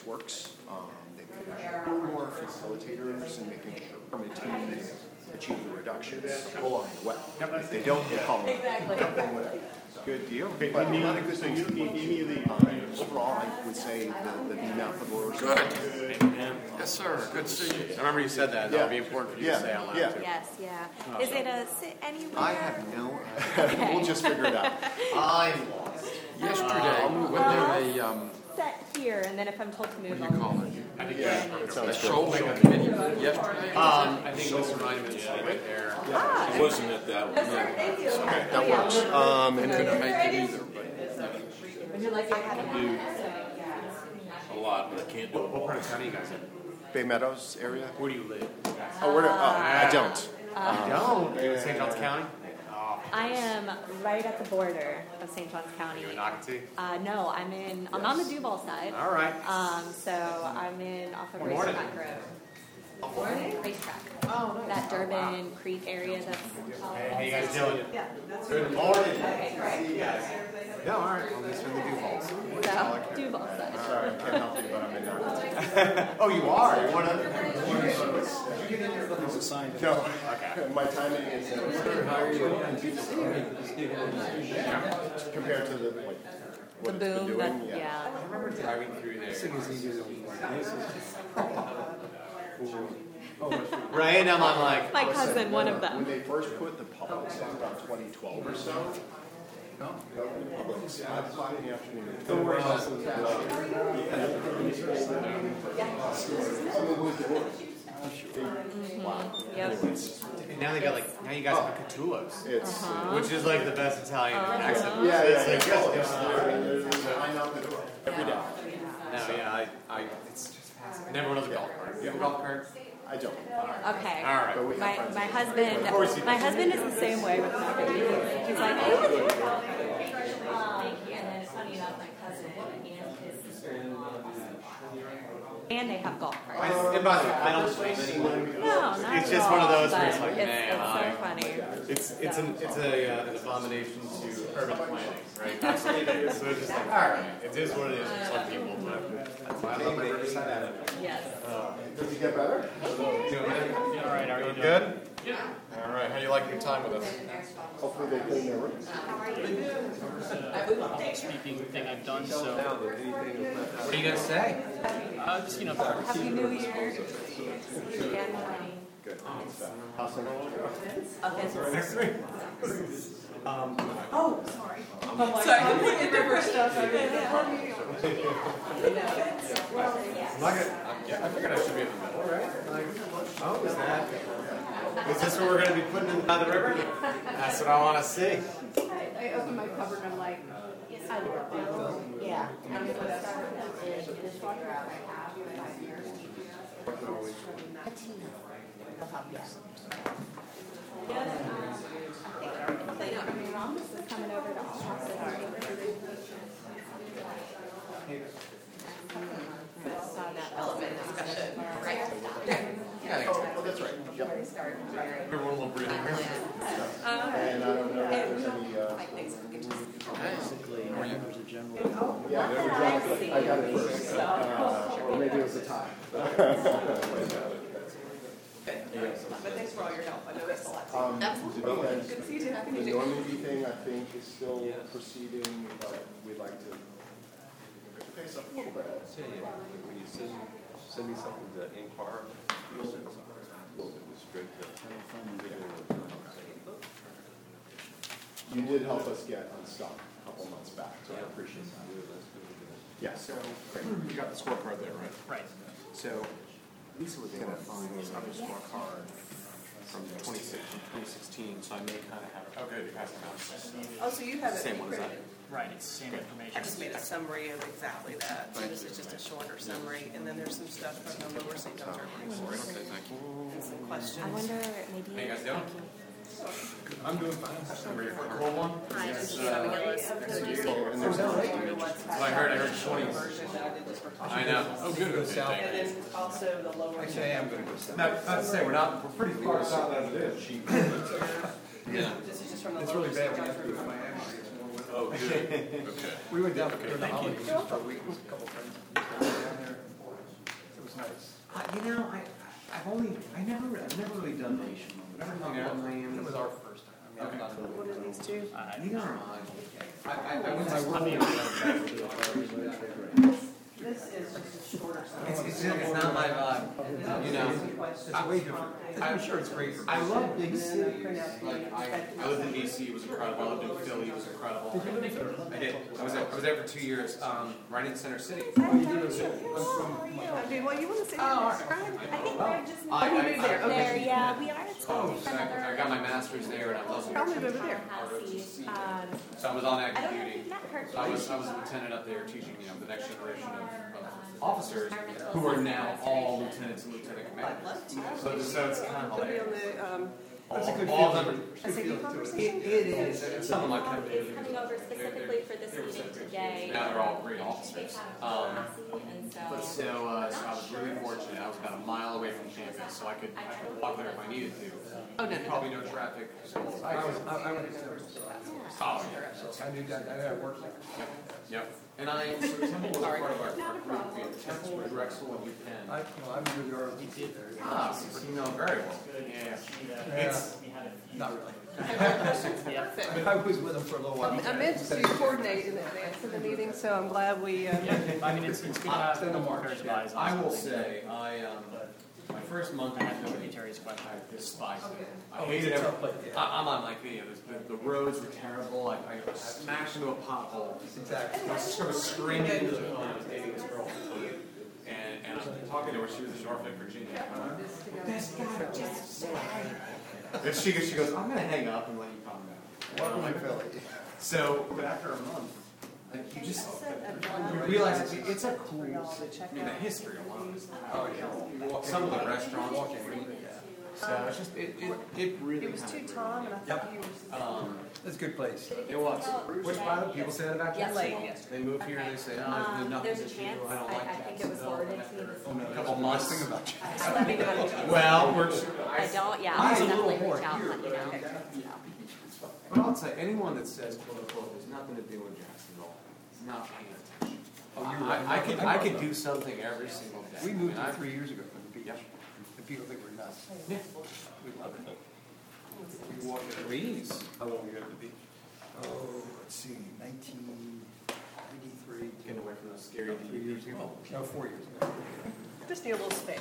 process works. They make more facilitators and making sure permit teams achieve the reductions along the way. If they don't, they call them dumping, whatever. Good deal. But a lot of good things. Overall, I would say the amount for lowers. Good. Yes, sir. Good to see you. I remember you said that. That would be important for you to say out loud, too. Yes, yeah. Is it a sit anywhere? I have no idea. We'll just figure it out. I'm lost. Yesterday, when they set here, and then if I'm told to move, what do you call it? I think that sounds The good. shoulder committee yesterday? I think Mr. Ryman is right there. It wasn't at that one. Thank you. Okay, that works. And Couldn't make it either, but I haven't Do a lot, but I can't do it what all. part of town are you guys in? Bay Meadows area? Where do you live? Oh, I don't. Don't. St. Johns County? I am right at the border of St. Johns County. You in Nocatee? No, I'm on the Duval side. All right. So I'm in off of Good morning. Racetrack Road. Racetrack. Oh, nice. That Durbin Creek area. That's. Hey, how you guys doing? Yeah. Good morning. Okay, great. See you guys. No, all right. Well, this from the Duvals. So Duval side. Sorry, I can't help you, but I'm in there. Oh, you are? You're one of them? No. Okay. My timing is compared to the like The what it's been boom. doing. That, yeah. I remember driving through there. Right, and I'm like, My cousin, one of When them. they first put the Publix in around 2012 or so. Publix, 5 o'clock in the afternoon. Don't worry about Yep. and now they got like, now you guys have Catulos, It's which is like the best Italian accent. yeah. It's like, I know every day. no, yeah, it's just fascinating. And everyone has a golf cart. You have a golf cart? I don't. Okay. All right. But we have My friends. my husband is the same way with my baby. He's like, oh. And then it's funny enough, my cousin and his sister, and they have golf carts. And by the way, I don't blame anyone. No, not It's at just one of all, those where it's but like, man, it's so funny. it's an abomination to urban planning, right? Absolutely it is. So it's just like, all right, it is what it is for some people, but that's why I love my Riverside Avenue. Yes. Does it get better? All right, are you good? Yeah. All right, how do you like your time with us? Hopefully they clean their rooms. Speaking thing I've done, so What are you gonna say? just Happy New Year. Good. Awesome. Next week. I figured I should be in the middle, right? Like, oh, is this what we're gonna be putting in the river? That's what I want to see. I opened my cupboard and I'm like, I love it. Yeah. I'm going to start in the dishwasher I have for 5 years. They'll help you. This is coming over to Austin. Saw that element discussion. Right. Oh, that's right. Yep. Everyone will breathe in here. And I don't know if there's any. Yeah, I got it first. Or maybe it was a tie. But thanks for all your help. I know that's a lot. Good to see you too. The Normandy thing, I think, is still proceeding, but we'd like to pace up a little bit. When you send me something to inquire, you'll send something. It was straight to. You did help us get unstuck a couple months back, so I appreciate that. Yeah, so, great. You got the scorecard there, right? right. So Lisa was able to find this other scorecard from 2016, so I may kind of have it. Okay, you pass it down. Oh, so you have it. Same one as that. Right, it's the same information. I just made a summary of exactly that. So this is just a shorter summary, and then there's some stuff from the Lower St. Johns River Okay, thank you. and some I questions. wonder maybe. How you guys doing? I'm doing fine. Ready for a cold one? Hi, just having a list of those. And there's I heard 20s. I know. Oh, good. And then also the Lower. Actually, I am going to go south. Not to say we're pretty far south as it is. Yeah. This is just from the It's Lower really St. bad. Johns River. Oh, good. Okay. We went down there for the holidays for a week, a couple friends. Down there. You know, I've never really done nation. Never hung out in Miami. It was our first time. I mean, I've done What are these two? Neither am I went to This is just a shorter It's not my vibe. You know, it's way different. I'm sure it's great. I love big cities. Like I lived in DC, it was incredible. I lived in Philly, it was incredible. I did. I was there for 2 years, right in Center City. Okay, well, you want to say that? I think we're just I moved there, okay. there. Yeah, we are expecting So I got my master's there, and I love it. I'll move over there. So I was on active I don't know if duty. you've met her. So I was a lieutenant up there teaching, the next generation of officers who are now all lieutenants and lieutenant commanders. So it's kind of Be like on the, that's a good all of them. SAP conversation? It is. And some of my Is coming over specifically for this meeting today. now they're all great officers. And So I was really fortunate. I was about a mile away from campus, so I could walk there if I needed to. Oh, no. Probably no traffic. I knew that, I worked there. Yep. And so Temple was part of our group. We had Temple, Drexel, and UPenn. I'm with your ROTC there. So you know very well. Yeah. It's Not really. I was with them for a little while. I meant to coordinate in advance of the meeting, so I'm glad we, I mean, it's good to have pairs of eyes on I will it. say, my first month I I have no had Terry's question. I despised it. I hated it. I'm on my video. The roads were terrible. I smashed into a pothole. Exactly. I was sort of screaming into the phone. I was dating this girl. And I'm talking to her. She was in Norfolk, Virginia. This guy just said. And she goes, I'm going to hang up and let you calm down. Welcome to Philly. So, but after a month, you realize it's a cool city. I mean, the history alone is some of the restaurants. So it's just, it really it was too Tom, and I thought you were. That's a good place. It was. Which, by the way, people say that about Yes. Jacksonville. They move here and they say, oh, there's nothing There's to a do. chance. I don't like I think it was forwarded to me this a couple months. Thing about you. Let me know. Well, I don't, yeah, I'll definitely reach out and let you know. but I'll say, anyone that says, quote unquote, there's nothing to do in Jacksonville is not paying attention. I could do something every single day. We moved I here mean, 3 years ago from the beach. And people think we're nuts. Yeah. We love it. We walk at Reeves. How long were you at the beach? Oh, let's see, 1993. Getting away from those scary 3 years ago. No, 4 years ago. Just need a little space.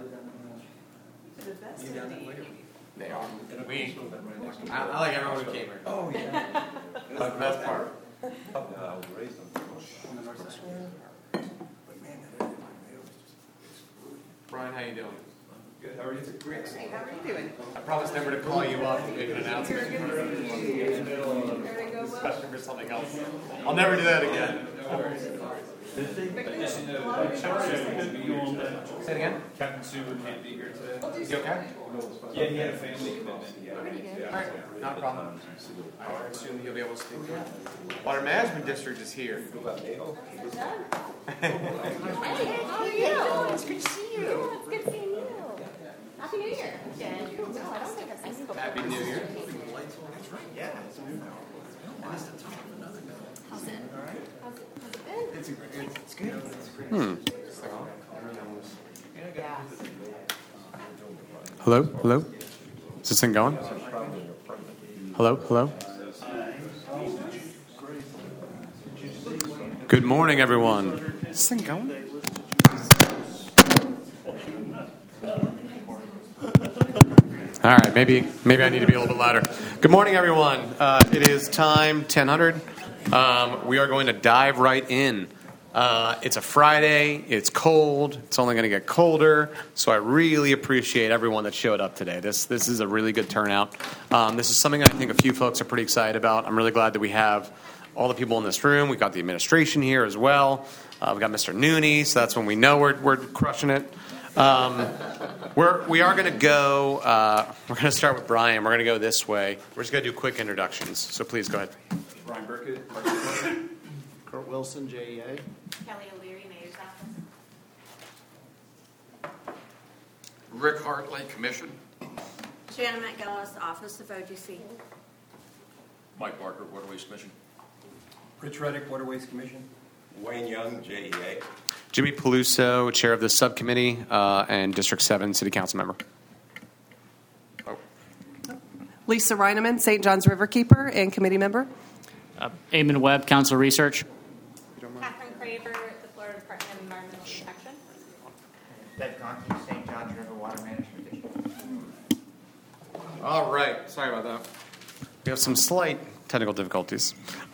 You down that way? They are. I like everyone who came here. Oh, yeah. That's the best part. Yeah, I was raised on the But man, that area, it was just Brian, how you doing? good. How are you? Great. Hey, how are you doing? I promised never to call you up and make an announcement. Everything go well? Especially for something else. I'll never do that again. Say it again? Captain Sue can't be here today. You okay? Yeah, he had a family commitment. All right, not a problem. I assume you'll be able to speak. Water Management District is here. Hey, how are you? It's good to see you. Yeah, it's good seeing you. Happy New Year. Yeah. No, I don't think I've seen you before. Happy New Year. How's it? How's it been? It's good. Yeah. Hello? Hello? Is this thing going? Hello? Hello? Good morning, everyone. Is this thing going? All right, maybe I need to be a little bit louder. Good morning, everyone. It is time 10:00. We are going to dive right in. It's a Friday. It's cold. It's only going to get colder. So I really appreciate everyone that showed up today. This is a really good turnout. This is something I think a few folks are pretty excited about. I'm really glad that we have all the people in this room. We've got the administration here as well. We've got Mr. Nooney, so that's when we know we're crushing it. We are going to go. We're going to start with Brian. We're going to go this way. We're just going to do quick introductions. So please go ahead. Brian Burkett, Kurt Wilson, JEA. Kelly O'Leary, Mayor's Office. Rick Hartley, Commission. Shannon McGillis, Office of OGC. Mike Barker, Waterways Commission. Rich Reddick, Waterways Commission. Wayne Young, JEA. Jimmy Peluso, chair of the subcommittee, and District 7 city council member. Lisa Reineman, St. John's Riverkeeper and committee member. Eamon Webb, Council Research. Catherine Craver, the Florida Department of Environmental Protection. Bev Conti, St. John's River Water Management District. All right. Sorry about that. We have some slight technical difficulties.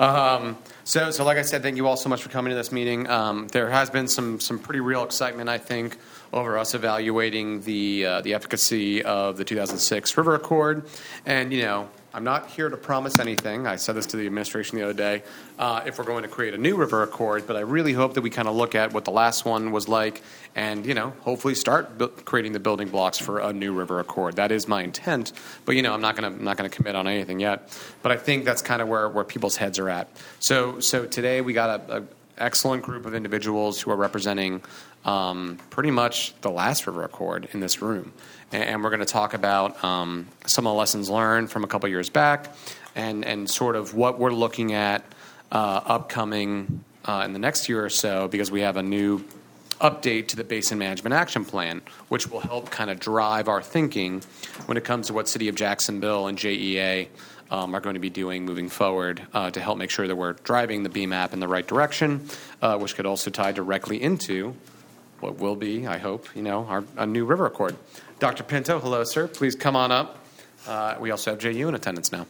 So like I said, thank you all so much for coming to this meeting. There has been some pretty real excitement, I think, over us evaluating the efficacy of the 2006 River Accord. And, I'm not here to promise anything. I said this to the administration the other day, if we're going to create a new River Accord, but I really hope that we kind of look at what the last one was like and, hopefully start creating the building blocks for a new River Accord. That is my intent, but, I'm not going to commit on anything yet. But I think that's kind of where people's heads are at. So today we got an excellent group of individuals who are representing pretty much the last River Accord in this room. And we're going to talk about some of the lessons learned from a couple years back and sort of what we're looking at upcoming in the next year or so, because we have a new update to the Basin Management Action Plan, which will help kind of drive our thinking when it comes to what City of Jacksonville and JEA are going to be doing moving forward to help make sure that we're driving the BMAP in the right direction, which could also tie directly into what will be, I hope, a new River Accord. Dr. Pinto, hello, sir. Please come on up. We also have JU in attendance now.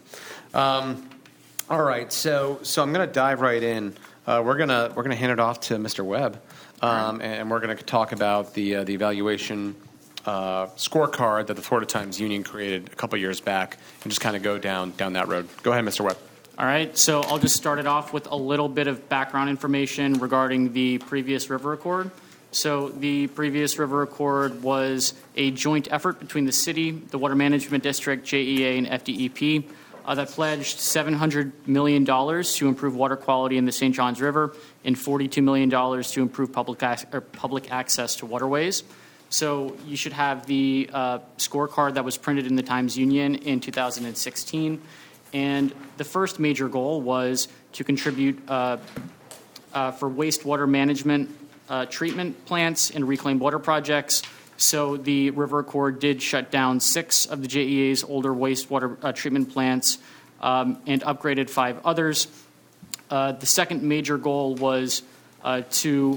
All right, so I'm going to dive right in. We're gonna hand it off to Mr. Webb, and we're going to talk about the evaluation scorecard that the Florida Times Union created a couple years back, and just kind of go down that road. Go ahead, Mr. Webb. All right, so I'll just start it off with a little bit of background information regarding the previous River Accord. So the previous River Accord was a joint effort between the city, the Water Management District, JEA, and FDEP that pledged $700 million to improve water quality in the St. Johns River and $42 million to improve public access to waterways. So you should have the scorecard that was printed in the Times Union in 2016. And the first major goal was to contribute for wastewater management treatment plants and reclaimed water projects. So the River Accord did shut down 6 of the JEA's older wastewater treatment plants and upgraded 5 others. The second major goal was to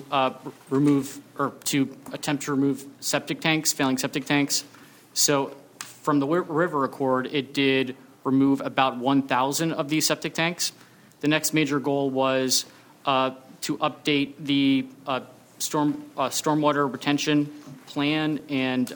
attempt to remove septic tanks, failing septic tanks. So from the River Accord, it did remove about 1,000 of these septic tanks. The next major goal was to update the stormwater retention plan and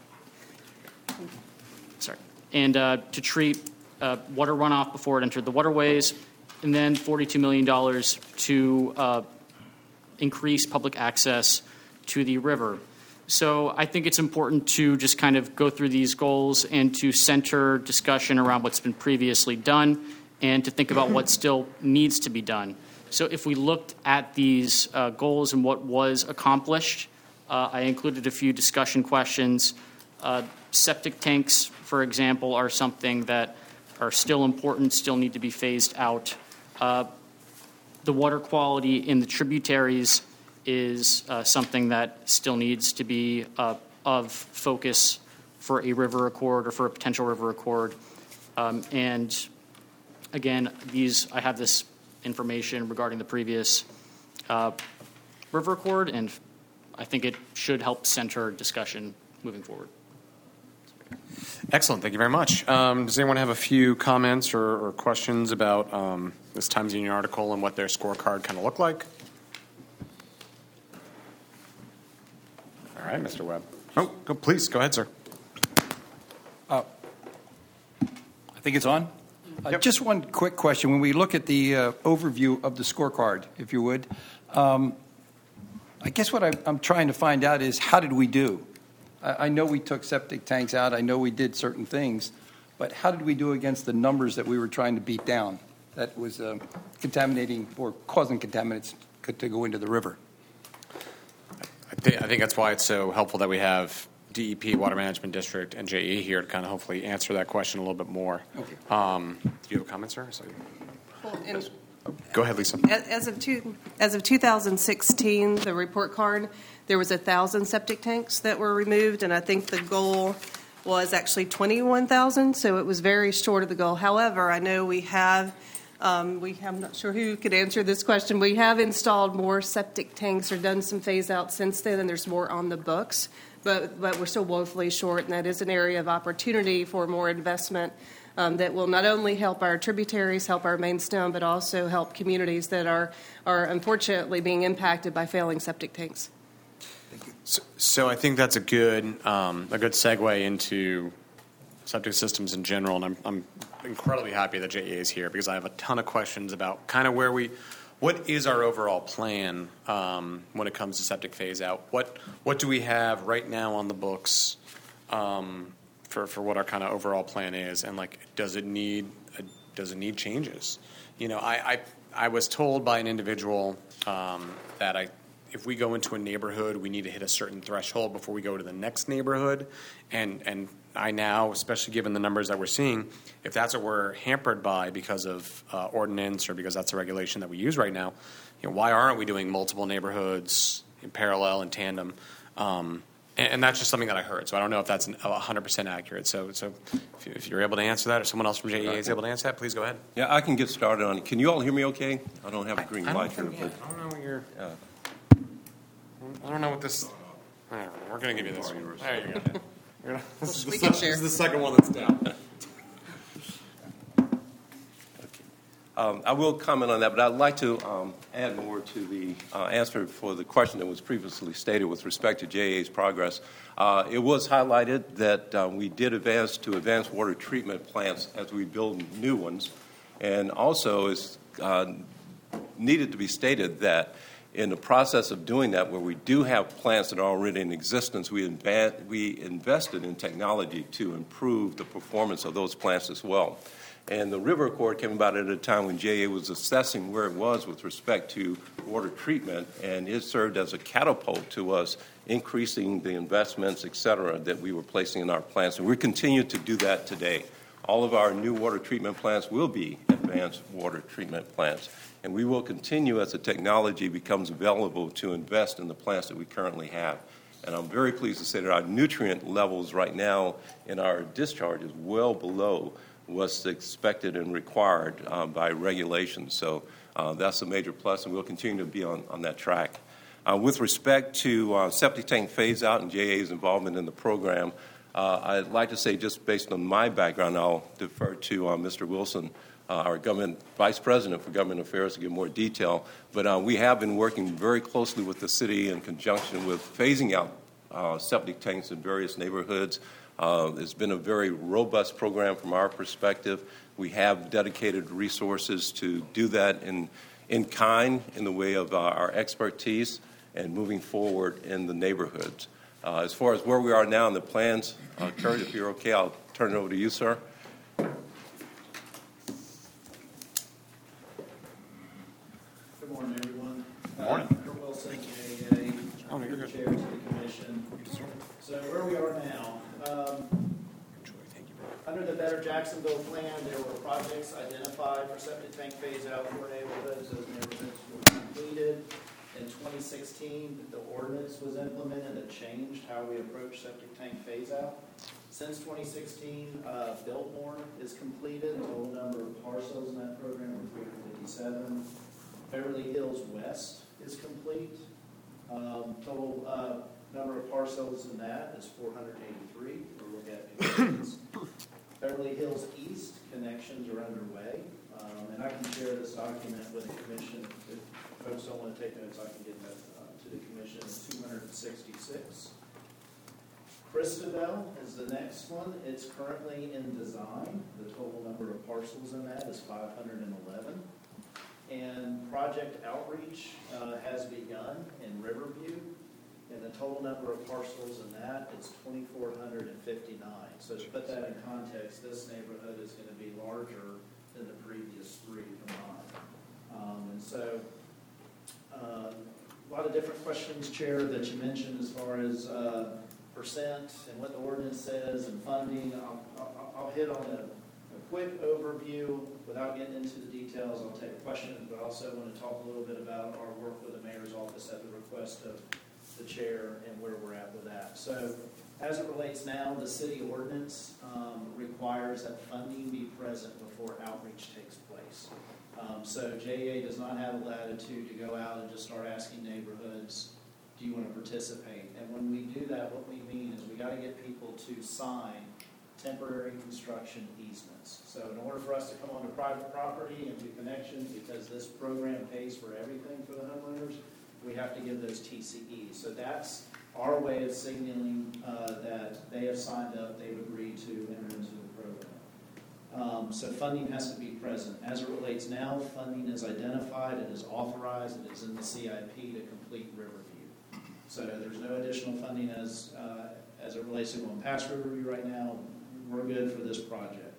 to treat water runoff before it entered the waterways, and then $42 million to increase public access to the river. So I think it's important to just kind of go through these goals and to center discussion around what's been previously done and to think about what still needs to be done. So if we looked at these goals and what was accomplished, I included a few discussion questions. Septic tanks, for example, are something that are still important, still need to be phased out. The water quality in the tributaries is something that still needs to be of focus for a River Accord or for a potential River Accord. And again, I have this information regarding the previous River Accord, and I think it should help center discussion moving forward. Excellent. Thank you very much. Does anyone have a few comments or questions about this Times Union article and what their scorecard kind of looked like? All right, Mr. Webb. Please, go ahead, sir. I think it's on. Just one quick question. When we look at the overview of the scorecard, if you would, I guess what I'm trying to find out is how did we do? I know we took septic tanks out. I know we did certain things. But how did we do against the numbers that we were trying to beat down that was contaminating or causing contaminants to go into the river? I think that's why it's so helpful that we have DEP, Water Management District, and JE here to kind of hopefully answer that question a little bit more. Okay. Do you have a comment, sir? Well, Go ahead, Lisa. As of 2016, the report card, there was 1,000 septic tanks that were removed, and I think the goal was actually 21,000, so it was very short of the goal. However, I know I'm not sure who could answer this question. We have installed more septic tanks or done some phase out since then, and there's more on the books, but we're still woefully short, and that is an area of opportunity for more investment that will not only help our tributaries, help our main stem, but also help communities that are unfortunately being impacted by failing septic tanks. So I think that's a good segue into septic systems in general, and I'm incredibly happy that JEA is here because I have a ton of questions about kind of what is our overall plan when it comes to septic phase out? What do we have right now on the books for what our kind of overall plan is, and like does it need changes? You know, I was told by an individual that if we go into a neighborhood, we need to hit a certain threshold before we go to the next neighborhood. And I now, especially given the numbers that we're seeing, if that's what we're hampered by because of ordinance or because that's a regulation that we use right now, you know, why aren't we doing multiple neighborhoods in parallel, in tandem? And that's just something that I heard. So I don't know if that's 100% accurate. So if you're able to answer that, or someone else from JEA is able to answer that, please go ahead. Yeah, I can get started on it. Can you all hear me okay? I don't have a green light here. I don't know what you're... I don't know what this... I don't know. We're going to give you this one. There you go. This is the second one that's down. I will comment on that, but I'd like to add more to the answer for the question that was previously stated with respect to JEA's progress. It was highlighted that we did advance to advanced water treatment plants as we build new ones, and also it's needed to be stated that in the process of doing that, where we do have plants that are already in existence, we invested in technology to improve the performance of those plants as well. And the River Accord came about at a time when JEA was assessing where it was with respect to water treatment, and it served as a catapult to us, increasing the investments, et cetera, that we were placing in our plants. And we continue to do that today. All of our new water treatment plants will be advanced water treatment plants. And we will continue as the technology becomes available to invest in the plants that we currently have. And I'm very pleased to say that our nutrient levels right now in our discharge is well below what's expected and required by regulations. So that's a major plus, and we'll continue to be on that track. With respect to septic tank phase out and JEA's involvement in the program, I'd like to say, just based on my background, I'll defer to Mr. Wilson, our government vice president for government affairs, to give more detail. But we have been working very closely with the city in conjunction with phasing out septic tanks in various neighborhoods. It's been a very robust program from our perspective. We have dedicated resources to do that in kind, in the way of our expertise and moving forward in the neighborhoods. As far as where we are now in the plans, Kurt, if you're okay, I'll turn it over to you, sir. Good morning, everyone. Good morning. Kurt Wilson, JEA, Chair to the Commission. So where we are now, under the Better Jacksonville Plan, there were projects identified for septic tank phase out for neighborhoods. Those neighborhoods were completed. In 2016, the ordinance was implemented that changed how we approach septic tank phase out. Since 2016, Biltmore is completed. The total number of parcels in that program were 357. Beverly Hills West is complete. Total number of parcels in that is 483. We'll look at connections. Beverly Hills East connections are underway. And I can share this document with the commission. If folks don't want to take notes, I can get that to the commission. It's 266. Christabel is the next one. It's currently in design. The total number of parcels in that is 511. And Project Outreach has begun in Riverview. And the total number of parcels in that is 2,459. So to put that in context, this neighborhood is going to be larger than the previous three combined. And so a lot of different questions, Chair, that you mentioned as far as percent and what the ordinance says and funding. I'll hit on A quick overview, without getting into the details, I'll take questions, but I also want to talk a little bit about our work with the mayor's office at the request of the chair and where we're at with that. So as it relates now, the city ordinance requires that funding be present before outreach takes place. So JEA does not have a latitude to go out and just start asking neighborhoods, do you want to participate? And when we do that, what we mean is we got to get people to sign temporary construction easements. So in order for us to come onto private property and do connections, because this program pays for everything for the homeowners, we have to give those TCEs. So that's our way of signaling that they have signed up, they've agreed to enter into the program. So funding has to be present. As it relates now, funding is identified, it is authorized, it is in the CIP to complete Riverview. So there's no additional funding as it relates to going past Riverview right now. We're good for this project.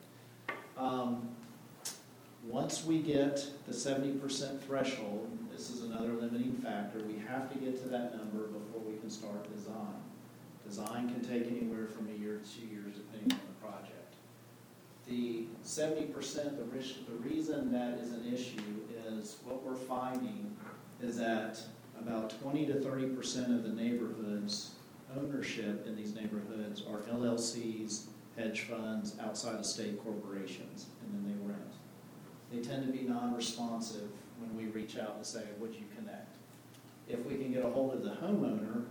Once we get the 70% threshold, this is another limiting factor, we have to get to that number before we can start design. Design can take anywhere from a year to 2 years depending on the project. The 70%, the reason that is an issue is what we're finding is that about 20 to 30% of the neighborhoods, ownership in these neighborhoods are LLCs, hedge funds, outside of state corporations, and then they rent. They tend to be non-responsive when we reach out and say, would you connect? If we can get a hold of the homeowner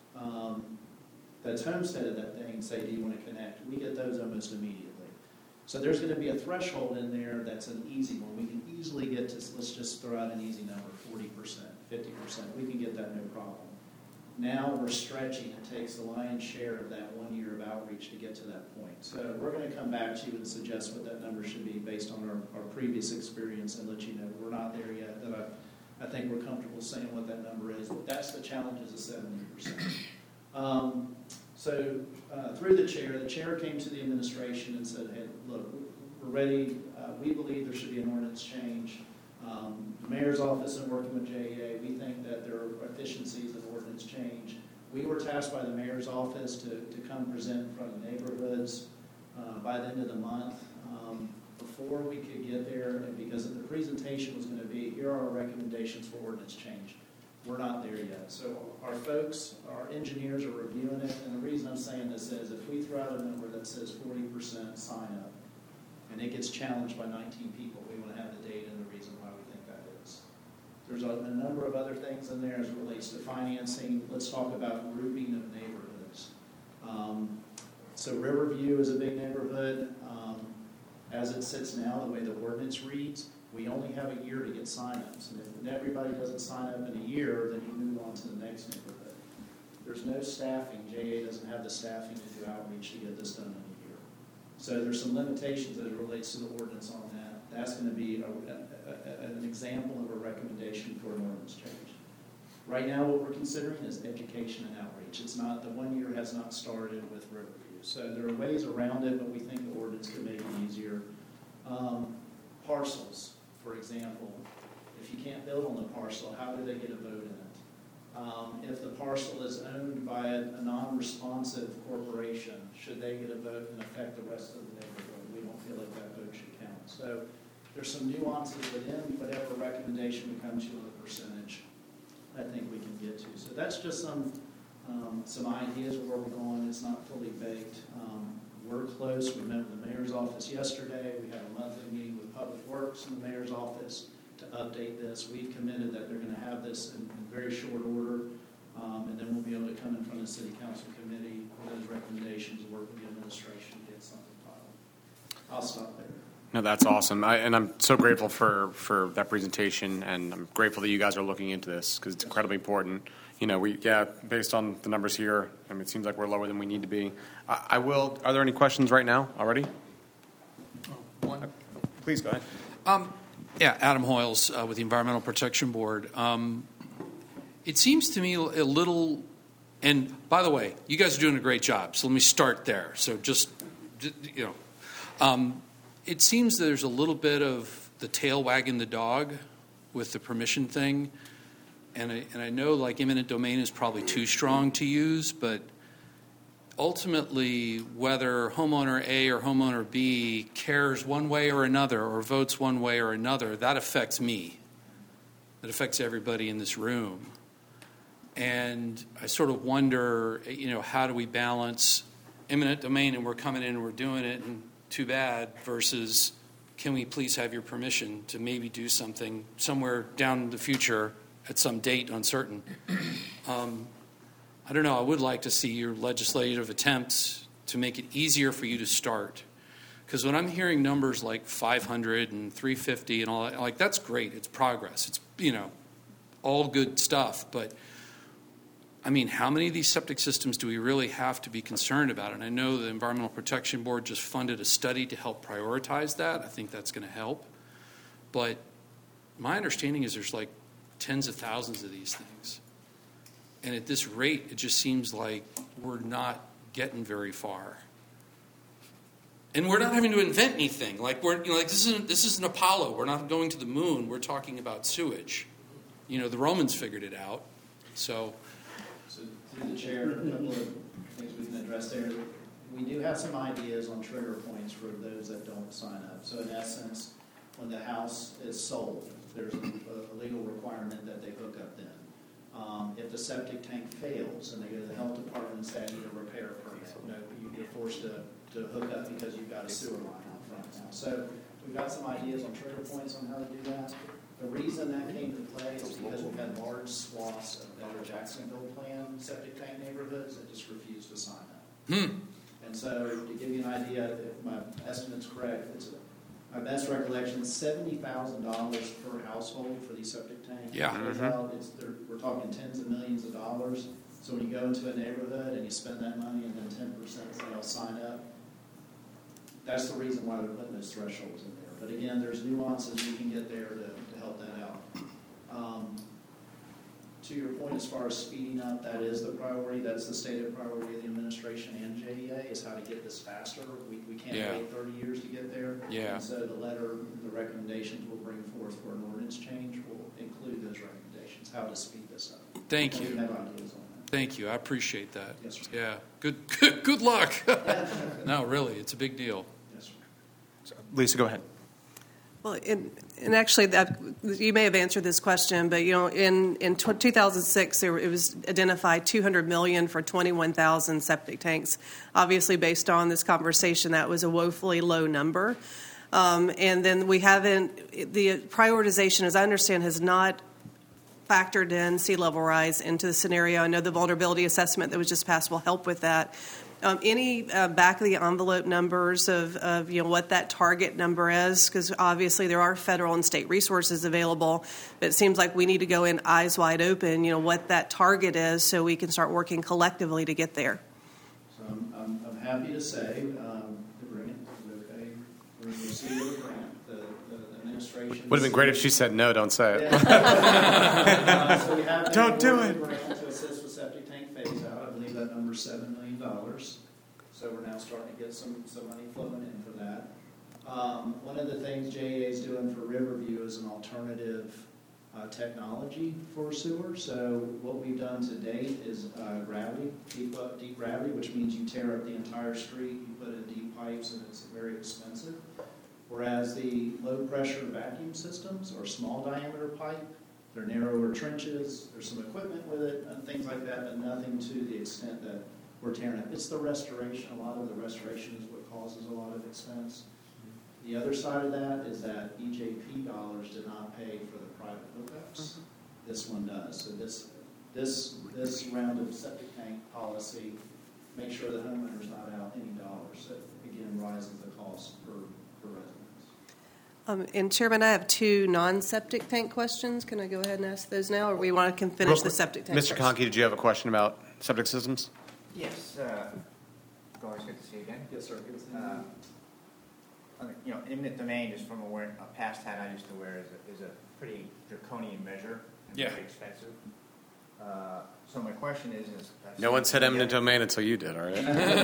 that's homesteaded that thing and say, do you want to connect? We get those almost immediately. So there's going to be a threshold in there that's an easy one. We can easily get to, let's just throw out an easy number, 40%, 50%. We can get that no problem. Now we're stretching. It takes the lion's share of that 1 year of outreach to get to that point. So we're going to come back to you and suggest what that number should be based on our previous experience and let you know we're not there yet. That I think we're comfortable saying what that number is. But that's the challenge, is the 70%. So through the chair came to the administration and said, hey, look, we're ready. We believe there should be an ordinance change. The mayor's office and working with JEA, we think that there are efficiencies in ordinance change. We were tasked by the mayor's office to come present in front of neighborhoods by the end of the month. Before we could get there, and because the presentation was going to be, here are our recommendations for ordinance change. We're not there yet. So our folks, our engineers are reviewing it, and the reason I'm saying this is if we throw out a number that says 40% sign up, and it gets challenged by 19 people, we want to have the data and the reason why we think that is. There's a number of other things in there as it relates to financing. Let's talk about grouping of neighborhoods. So Riverview is a big neighborhood. As it sits now, the way the ordinance reads, we only have a year to get signups. And if everybody doesn't sign up in a year, then you move on to the next neighborhood. There's no staffing. JA doesn't have the staffing to do outreach to get this done in a year. So there's some limitations as it relates to the ordinance on that. That's going to be an example of a recommendation for an ordinance change. Right now, what we're considering is education and outreach. It's not, the 1 year has not started with Riverview. So there are ways around it, but we think the ordinance could make it easier. Parcels, for example. If you can't build on the parcel, how do they get a vote in it? If the parcel is owned by a non-responsive corporation, should they get a vote and affect the rest of the neighborhood? We don't feel like that vote should count. So there's some nuances within whatever recommendation we come to on the percentage I think we can get to. So that's just some ideas of where we're going. It's not fully baked. We're close. We met with the mayor's office yesterday. We had a monthly meeting with Public Works in the mayor's office to update this. We've committed that they're going to have this in very short order, and then we'll be able to come in front of the City Council Committee with those recommendations, work with the administration to get something filed. I'll stop there. No, that's awesome. And I'm so grateful for that presentation, and I'm grateful that you guys are looking into this because it's incredibly important. You know, based on the numbers here, I mean, it seems like we're lower than we need to be. Are there any questions right now already? One. Please go ahead. Yeah, Adam Hoyles with the Environmental Protection Board. It seems to me a little, and by the way, you guys are doing a great job, so let me start there. So just you know, it seems there's a little bit of the tail wagging the dog with the permission thing. And I know like eminent domain is probably too strong to use, but ultimately, whether homeowner A or homeowner B cares one way or another or votes one way or another, that affects me. That affects everybody in this room. And I sort of wonder, how do we balance eminent domain and we're coming in and we're doing it and too bad versus can we please have your permission to maybe do something somewhere down in the future at some date uncertain. I don't know. I would like to see your legislative attempts to make it easier for you to start. Because when I'm hearing numbers like 500 and 350 and all that, like that's great. It's progress. It's, all good stuff. But I mean, how many of these septic systems do we really have to be concerned about? And I know the Environmental Protection Board just funded a study to help prioritize that. I think that's going to help. But my understanding is there's like tens of thousands of these things. And at this rate, it just seems like we're not getting very far. And we're not having to invent anything. Like this isn't Apollo. We're not going to the moon. We're talking about sewage. The Romans figured it out. So through the chair, a couple of things we can address there. We do have some ideas on trigger points for those that don't sign up. So in essence, when the house is sold, there's a legal requirement that they hook up then. If the septic tank fails and they go to the health department and say, I need a repair permit, you're forced to hook up because you've got a sewer line out front now. So we've got some ideas on trigger points on how to do that. The reason that came to play is because we've had large swaths of Better Jacksonville Plan septic tank neighborhoods that just refused to sign up. And so to give you an idea, if my estimate's correct, my best recollection is $70,000 per household for these septic tanks. Yeah. We're talking tens of millions of dollars. So when you go into a neighborhood and you spend that money and then 10% say I'll sign up, that's the reason why they're putting those thresholds in there. But again, there's nuances we can get there to help that out. To your point, as far as speeding up, that is the priority. That's the stated priority of the administration and JEA is how to get this faster. We can't wait 30 years to get there. Yeah. And so the letter, the recommendations we'll bring forth for an ordinance change will include those recommendations, how to speed this up. Thank you. We have ideas on that. Thank you. I appreciate that. Yes, sir. Yeah. Good luck. No, really, it's a big deal. Yes, sir. Lisa, go ahead. Well, and actually, you may have answered this question, but in 2006, it was identified $200 million for 21,000 septic tanks. Obviously, based on this conversation, that was a woefully low number. And then we haven't. The prioritization, as I understand, has not factored in sea level rise into the scenario. I know the vulnerability assessment that was just passed will help with that. Any back of the envelope numbers of what that target number is? Because obviously there are federal and state resources available, but it seems like we need to go in eyes wide open, what that target is so we can start working collectively to get there. So I'm happy to say, the grant is okay. We're going to receive the grant. The administration... Would have been great if she said no, don't say it. So we have Don't do it. grant to assist with septic tank phase out. I believe that number is $7 million. So we're now starting to get some money flowing in for that. One of the things JEA is doing for Riverview is an alternative technology for sewer. So what we've done to date is gravity, deep gravity, which means you tear up the entire street, you put in deep pipes, and it's very expensive. Whereas the low pressure vacuum systems are small diameter pipe. They're narrower trenches. There's some equipment with it and things like that, but nothing to the extent that we're tearing up. It's the restoration. A lot of the restoration is what causes a lot of expense. The other side of that is that EJP dollars did not pay for the private hookups. This one does. So this round of septic tank policy makes sure the homeowner's not out any dollars. So again, rises the cost per resident. And Chairman, I have two non-septic tank questions. Can I go ahead and ask those now, or we want to finish the septic tank Mr. first? Conkey, did you have a question about septic systems? Yes. Always good to see you again. Yes, sir. Good to see you. Eminent domain, just from a past hat I used to wear, is a pretty draconian measure and very expensive. So my question is no one said eminent domain until you did, all right?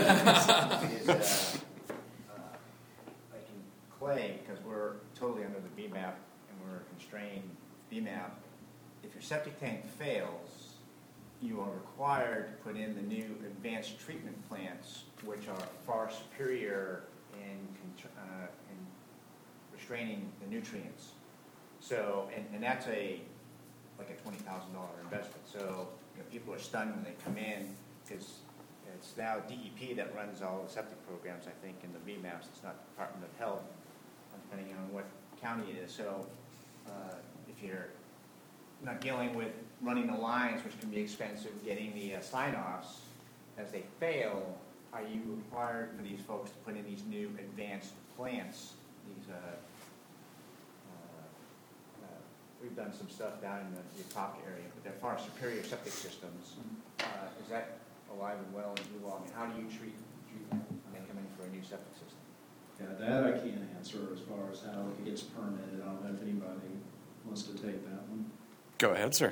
Like in Clay, because we're totally under the BMAP and we're a constrained BMAP. If your septic tank fails, you are required to put in the new advanced treatment plants, which are far superior in restraining the nutrients. So, and that's like a $20,000 investment. So, people are stunned when they come in because it's now DEP that runs all the septic programs, I think, in the VMAPs. It's not Department of Health, depending on what county it is. So, if you're not dealing with running the lines, which can be expensive, getting the sign-offs as they fail, are you required for these folks to put in these new advanced plants? These we've done some stuff down in the Utah area, but they're far superior septic systems. Is that alive and well in you all? I mean, how do you treat them when they come in for a new septic system? Yeah, that I can't answer as far as how it gets permitted. I don't know if anybody wants to take that one. Go ahead, sir.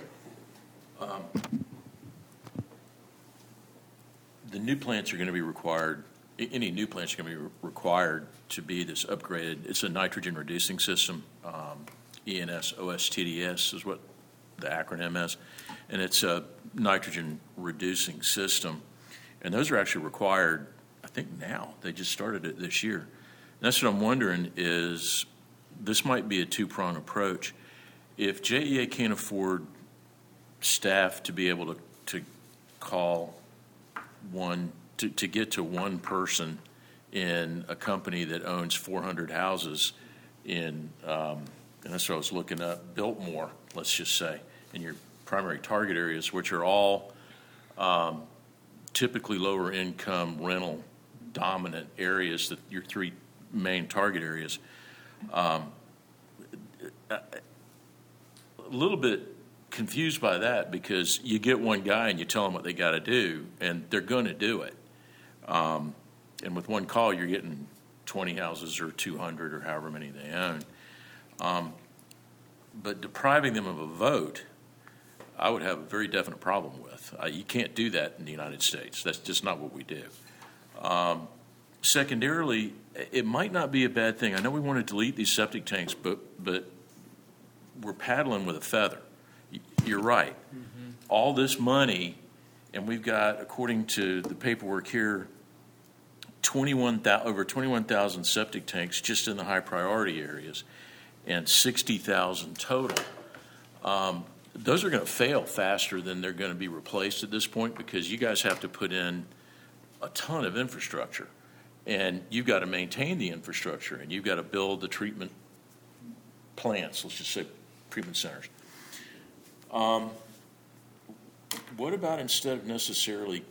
The new plants are going to be required, any new plants are going to be required to be this upgraded. It's a nitrogen reducing system. ENS OSTDS is what the acronym is. And it's a nitrogen reducing system. And those are actually required, I think now. They just started it this year. And that's what I'm wondering is this might be a two-pronged approach. If JEA can't afford staff to be able to call one, to get to one person in a company that owns 400 houses in, and that's what I was looking up, Biltmore, let's just say, in your primary target areas, which are all typically lower income rental dominant areas, that your three main target areas. A little bit confused by that because you get one guy and you tell them what they got to do, and they're going to do it. And with one call, you're getting 20 houses or 200 or however many they own. But depriving them of a vote, I would have a very definite problem with. You can't do that in the United States. That's just not what we do. Secondarily, it might not be a bad thing. I know we want to delete these septic tanks, but we're paddling with a feather. You're right. Mm-hmm. All this money, and we've got, according to the paperwork here, over 21,000 septic tanks just in the high priority areas, and 60,000 total. Those are going to fail faster than they're going to be replaced at this point because you guys have to put in a ton of infrastructure, and you've got to maintain the infrastructure, and you've got to build the treatment plants, let's just say treatment centers. What about instead of necessarily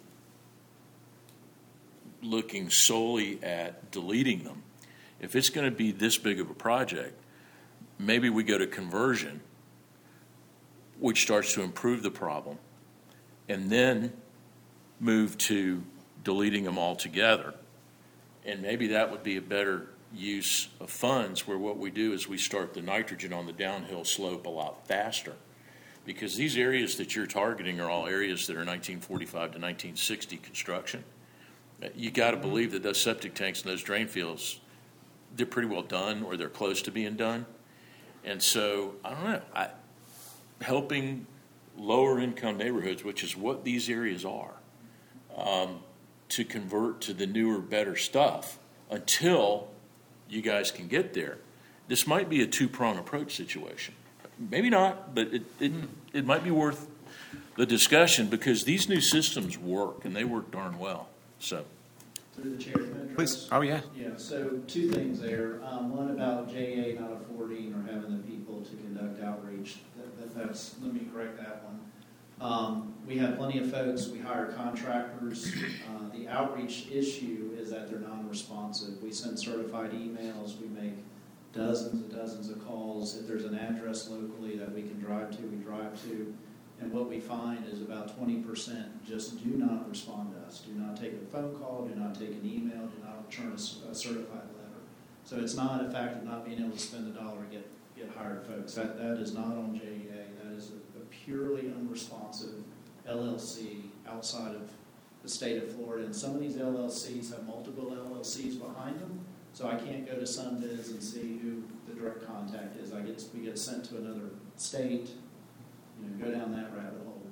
looking solely at deleting them, if it's going to be this big of a project, maybe we go to conversion, which starts to improve the problem, and then move to deleting them altogether. And maybe that would be a better use of funds, where what we do is we start the nitrogen on the downhill slope a lot faster. Because these areas that you're targeting are all areas that are 1945 to 1960 construction. You got to believe that those septic tanks and those drain fields, they're pretty well done, or they're close to being done. And so, I don't know, helping lower income neighborhoods, which is what these areas are, to convert to the newer, better stuff until you guys can get there. This might be a two-prong approach situation. Maybe not, but it might be worth the discussion because these new systems work, and they work darn well. So, through the chair, please. Oh, yeah. Yeah, so two things there. One about JA not affording or having the people to conduct outreach. That's, let me correct that one. We have plenty of folks. We hire contractors. The outreach issue is that they're non-responsive. We send certified emails. We make dozens and dozens of calls. If there's an address locally that we can drive to, we drive to. And what we find is about 20% just do not respond to us. Do not take a phone call, do not take an email, do not return a certified letter. So it's not a fact of not being able to spend $1 to get hired folks. That is not on JEA. That is a purely unresponsive LLC outside of the state of Florida. And some of these LLCs have multiple LLCs behind them. So I can't go to Sunbiz and see who the direct contact is. We get sent to another state, go down that rabbit hole.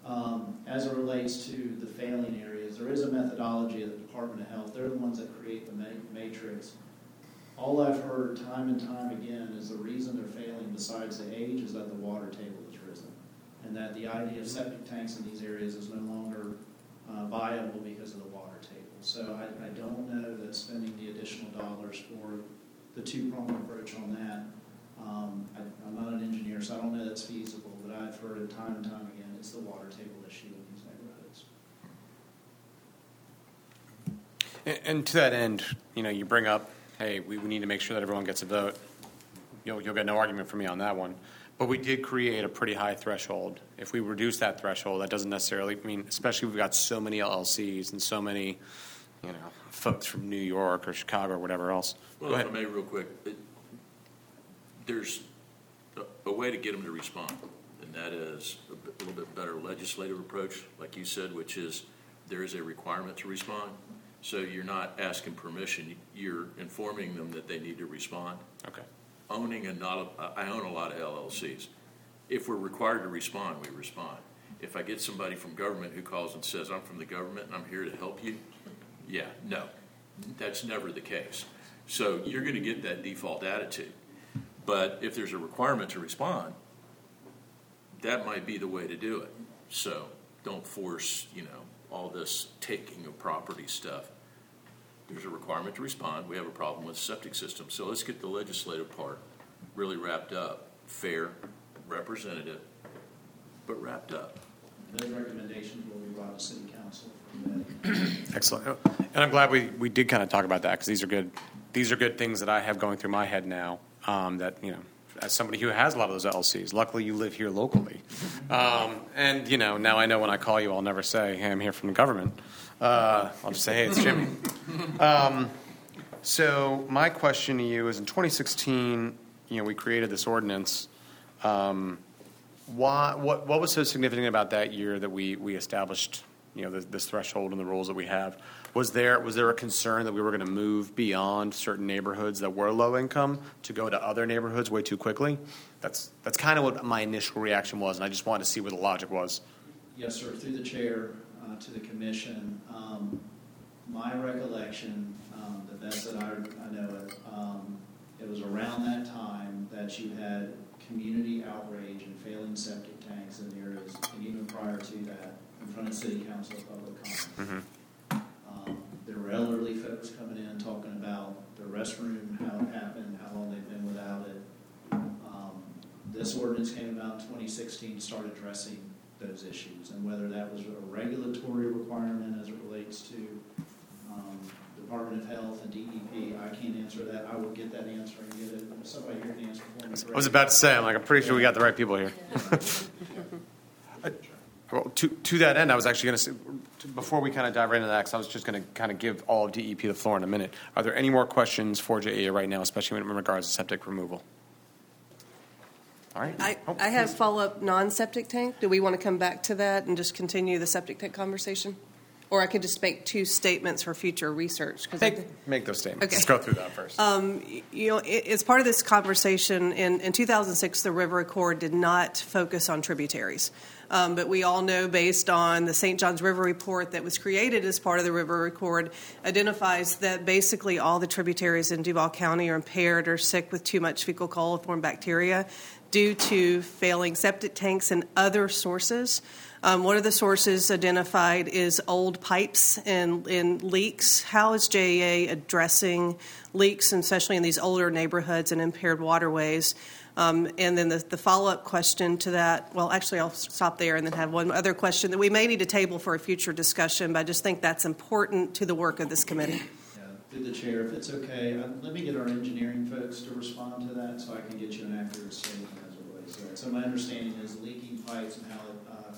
As it relates to the failing areas, there is a methodology of the Department of Health. They're the ones that create the matrix. All I've heard time and time again is the reason they're failing besides the age is that the water table has risen. And that the idea of septic tanks in these areas is no longer viable because of the water table. So I don't know that spending the additional dollars for the two-pronged approach on that, I'm not an engineer, so I don't know that's feasible, but I've heard it time and time again, it's the water table issue in these neighborhoods. And to that end, you bring up, hey, we need to make sure that everyone gets a vote. You'll get no argument from me on that one. But we did create a pretty high threshold. If we reduce that threshold, that doesn't necessarily mean, especially we've got so many LLCs and so many, folks from New York or Chicago or whatever else. Well, if I may, real quick, there's a way to get them to respond, and that is a little bit better legislative approach, like you said, which is there is a requirement to respond. So you're not asking permission; you're informing them that they need to respond. Okay. I own a lot of LLCs. If we're required to respond, we respond. If I get somebody from government who calls and says, I'm from the government and I'm here to help you, no, that's never the case. So you're going to get that default attitude. But if there's a requirement to respond, that might be the way to do it. So don't force, all this taking of property stuff. There's a requirement to respond. We have a problem with the septic system. So let's get the legislative part really wrapped up. Fair, representative, but wrapped up. Those recommendations will be brought to City Council. Excellent. And I'm glad we did kind of talk about that because these are good things that I have going through my head now that, as somebody who has a lot of those LLCs, luckily you live here locally. And, now I know when I call you, I'll never say, hey, I'm here from the government. I'll just say, hey, it's Jimmy. So my question to you is, in 2016, we created this ordinance. What was so significant about that year that we established, this threshold and the rules that we have? Was there a concern that we were going to move beyond certain neighborhoods that were low income to go to other neighborhoods way too quickly? That's kind of what my initial reaction was, and I just wanted to see what the logic was. Yes, sir. Through the chair to the commission, my recollection, the best that I know it, it was around that time that you had community outrage and failing septic tanks in areas, and even prior to that, in front of City Council public comment. Mm-hmm. There were elderly folks coming in talking about the restroom, how it happened, how long they've been without it. This ordinance came about in 2016 to start addressing those issues, and whether that was a regulatory requirement as it relates to Department of Health and DEP, I can't answer that. I will get that answer and get it. If somebody here can answer for me. I was about to say, I'm pretty sure we got the right people here. Well, to that end, I was actually going to say, before we kind of dive right into that, because I was just going to kind of give all of DEP the floor in a minute. Are there any more questions for JA right now, especially in regards to septic removal? All right. I have follow-up non-septic tank. Do we want to come back to that and just continue the septic tank conversation? Or I could just make two statements for future research. Make those statements. Okay. Let's go through that first. As part of this conversation, in 2006, the River Accord did not focus on tributaries. But we all know, based on the St. Johns River report that was created as part of the River Accord, identifies that basically all the tributaries in Duval County are impaired or sick with too much fecal coliform bacteria due to failing septic tanks and other sources. One of the sources identified is old pipes and leaks. How is JEA addressing leaks, especially in these older neighborhoods and impaired waterways? And then the follow-up question to that, well, actually, I'll stop there and then have one other question that we may need to table for a future discussion, but I just think that's important to the work of this committee. Yeah, through the chair, if it's okay, let me get our engineering folks to respond to that so I can get you an accurate statement as it relates to that. So my understanding is leaking pipes and how it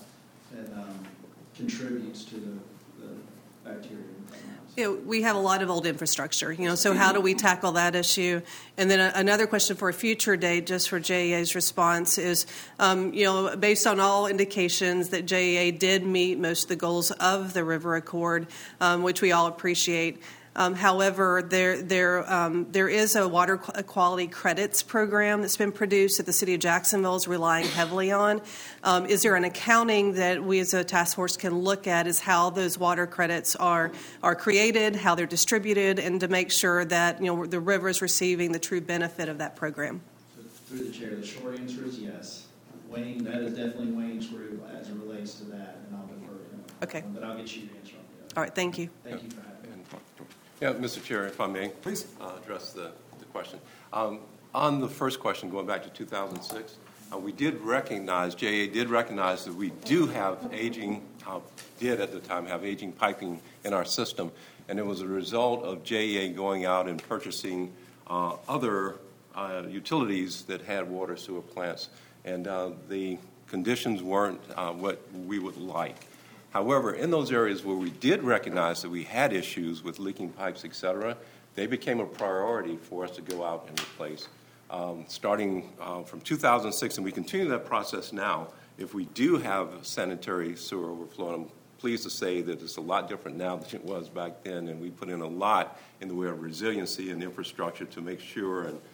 contributes to the bacteria. We have a lot of old infrastructure, so how do we tackle that issue? And then another question for a future date, just for JEA's response, is, based on all indications that JEA did meet most of the goals of the River Accord, which we all appreciate, However, there is a water quality credits program that's been produced that the city of Jacksonville is relying heavily on. Is there an accounting that we as a task force can look at as how those water credits are created, how they're distributed, and to make sure that the river is receiving the true benefit of that program? So through the chair, the short answer is yes. Wayne, that is definitely Wayne's group as it relates to that, and I'll defer to him. Okay. But I'll get you the answer on that. All right, thank you. Thank you for having me. Yeah, Mr. Chair, if I may, please address the question. On the first question, going back to 2006, we did recognize, JA did recognize that we do have aging, did at the time have aging piping in our system, and it was a result of JA going out and purchasing other utilities that had water sewer plants, and the conditions weren't what we would like. However, in those areas where we did recognize that we had issues with leaking pipes, et cetera, they became a priority for us to go out and replace. Starting from 2006, and we continue that process now, if we do have sanitary sewer overflow, I'm pleased to say that it's a lot different now than it was back then, and we put in a lot in the way of resiliency and infrastructure to make sure and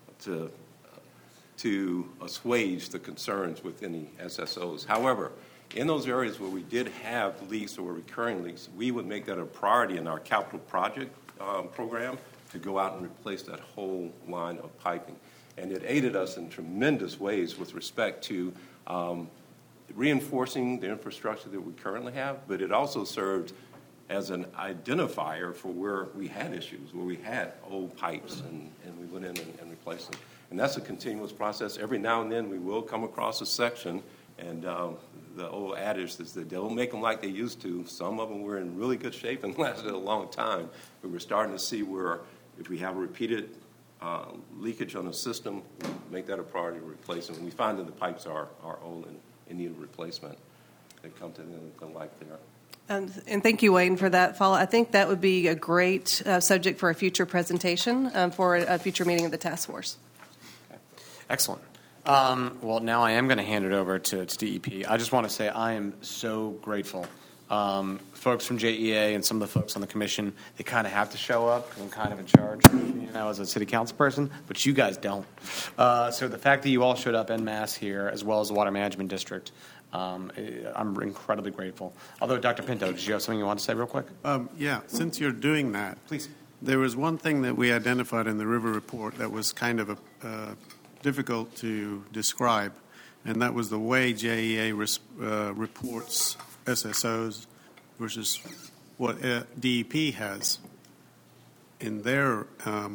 to assuage the concerns with any SSOs. However, in those areas where we did have leaks or recurring leaks, we would make that a priority in our capital project program to go out and replace that whole line of piping. And it aided us in tremendous ways with respect to reinforcing the infrastructure that we currently have, but it also served as an identifier for where we had issues, where we had old pipes, and we went in and replaced them. And that's a continuous process. Every now and then we will come across a section, and the old adage is that they don't make them like they used to. Some of them were in really good shape and lasted a long time, but we're starting to see where if we have a repeated leakage on the system, we make that a priority to replace them. And we find that the pipes are old and in need of replacement. They come to the end of life there. And thank you, Wayne, for that follow. I think that would be a great subject for a future presentation for a future meeting of the task force. Okay. Excellent. Well, now I am going to hand it over to DEP. I just want to say I am so grateful. Folks from JEA and some of the folks on the commission, they kind of have to show up because I'm kind of in charge, as a city council person, but you guys don't. So the fact that you all showed up en masse here, as well as the Water Management District, I'm incredibly grateful. Although, Dr. Pinto, did you have something you want to say real quick? Yeah, since you're doing that, please. There was one thing that we identified in the river report that was kind of difficult to describe, and that was the way JEA reports SSOs versus what DEP has in their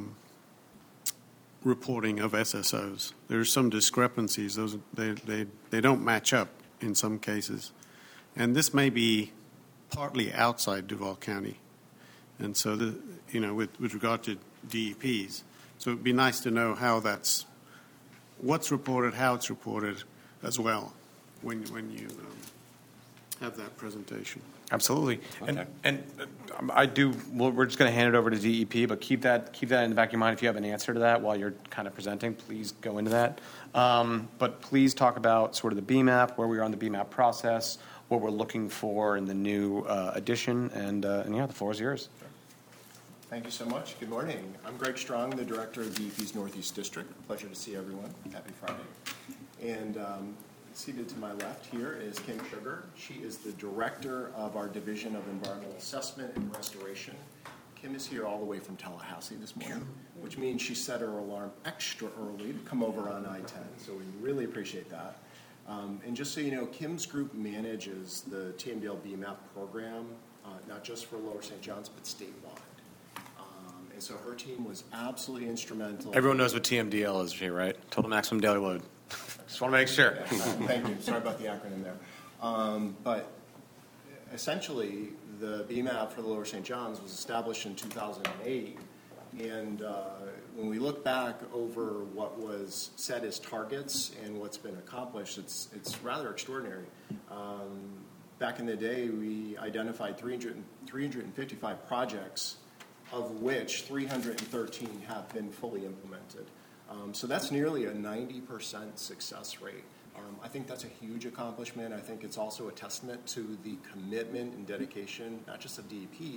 reporting of SSOs. There's some discrepancies. They don't match up in some cases, and this may be partly outside Duval County, and so with regard to DEPs, so it'd be nice to know what's reported, how it's reported, as well, when you have that presentation. Absolutely. Okay. And I do. Well, we're just going to hand it over to DEP, but keep that in the back of your mind. If you have an answer to that while you're kind of presenting, please go into that. But please talk about sort of the BMAP, where we are on the BMAP process, what we're looking for in the new addition, and yeah, the floor is yours. Thank you so much. Good morning. I'm Greg Strong, the director of DEP's Northeast District. Pleasure to see everyone. Happy Friday. And seated to my left here is Kim Sugar. She is the director of our Division of Environmental Assessment and Restoration. Kim is here all the way from Tallahassee this morning, which means she set her alarm extra early to come over on I-10, so we really appreciate that. And just so you know, Kim's group manages the TMDL BMAP program, not just for Lower St. John's, but statewide. And so her team was absolutely instrumental. Everyone knows what TMDL is, right? Total maximum daily load. Just want to make sure. Thank you. Sorry about the acronym there. But essentially, the BMAP for the Lower St. John's was established in 2008. And when we look back over what was set as targets and what's been accomplished, it's rather extraordinary. Back in the day, we identified 355 projects, of which 313 have been fully implemented. So that's nearly a 90% success rate. I think that's a huge accomplishment. I think it's also a testament to the commitment and dedication, not just of DEP, but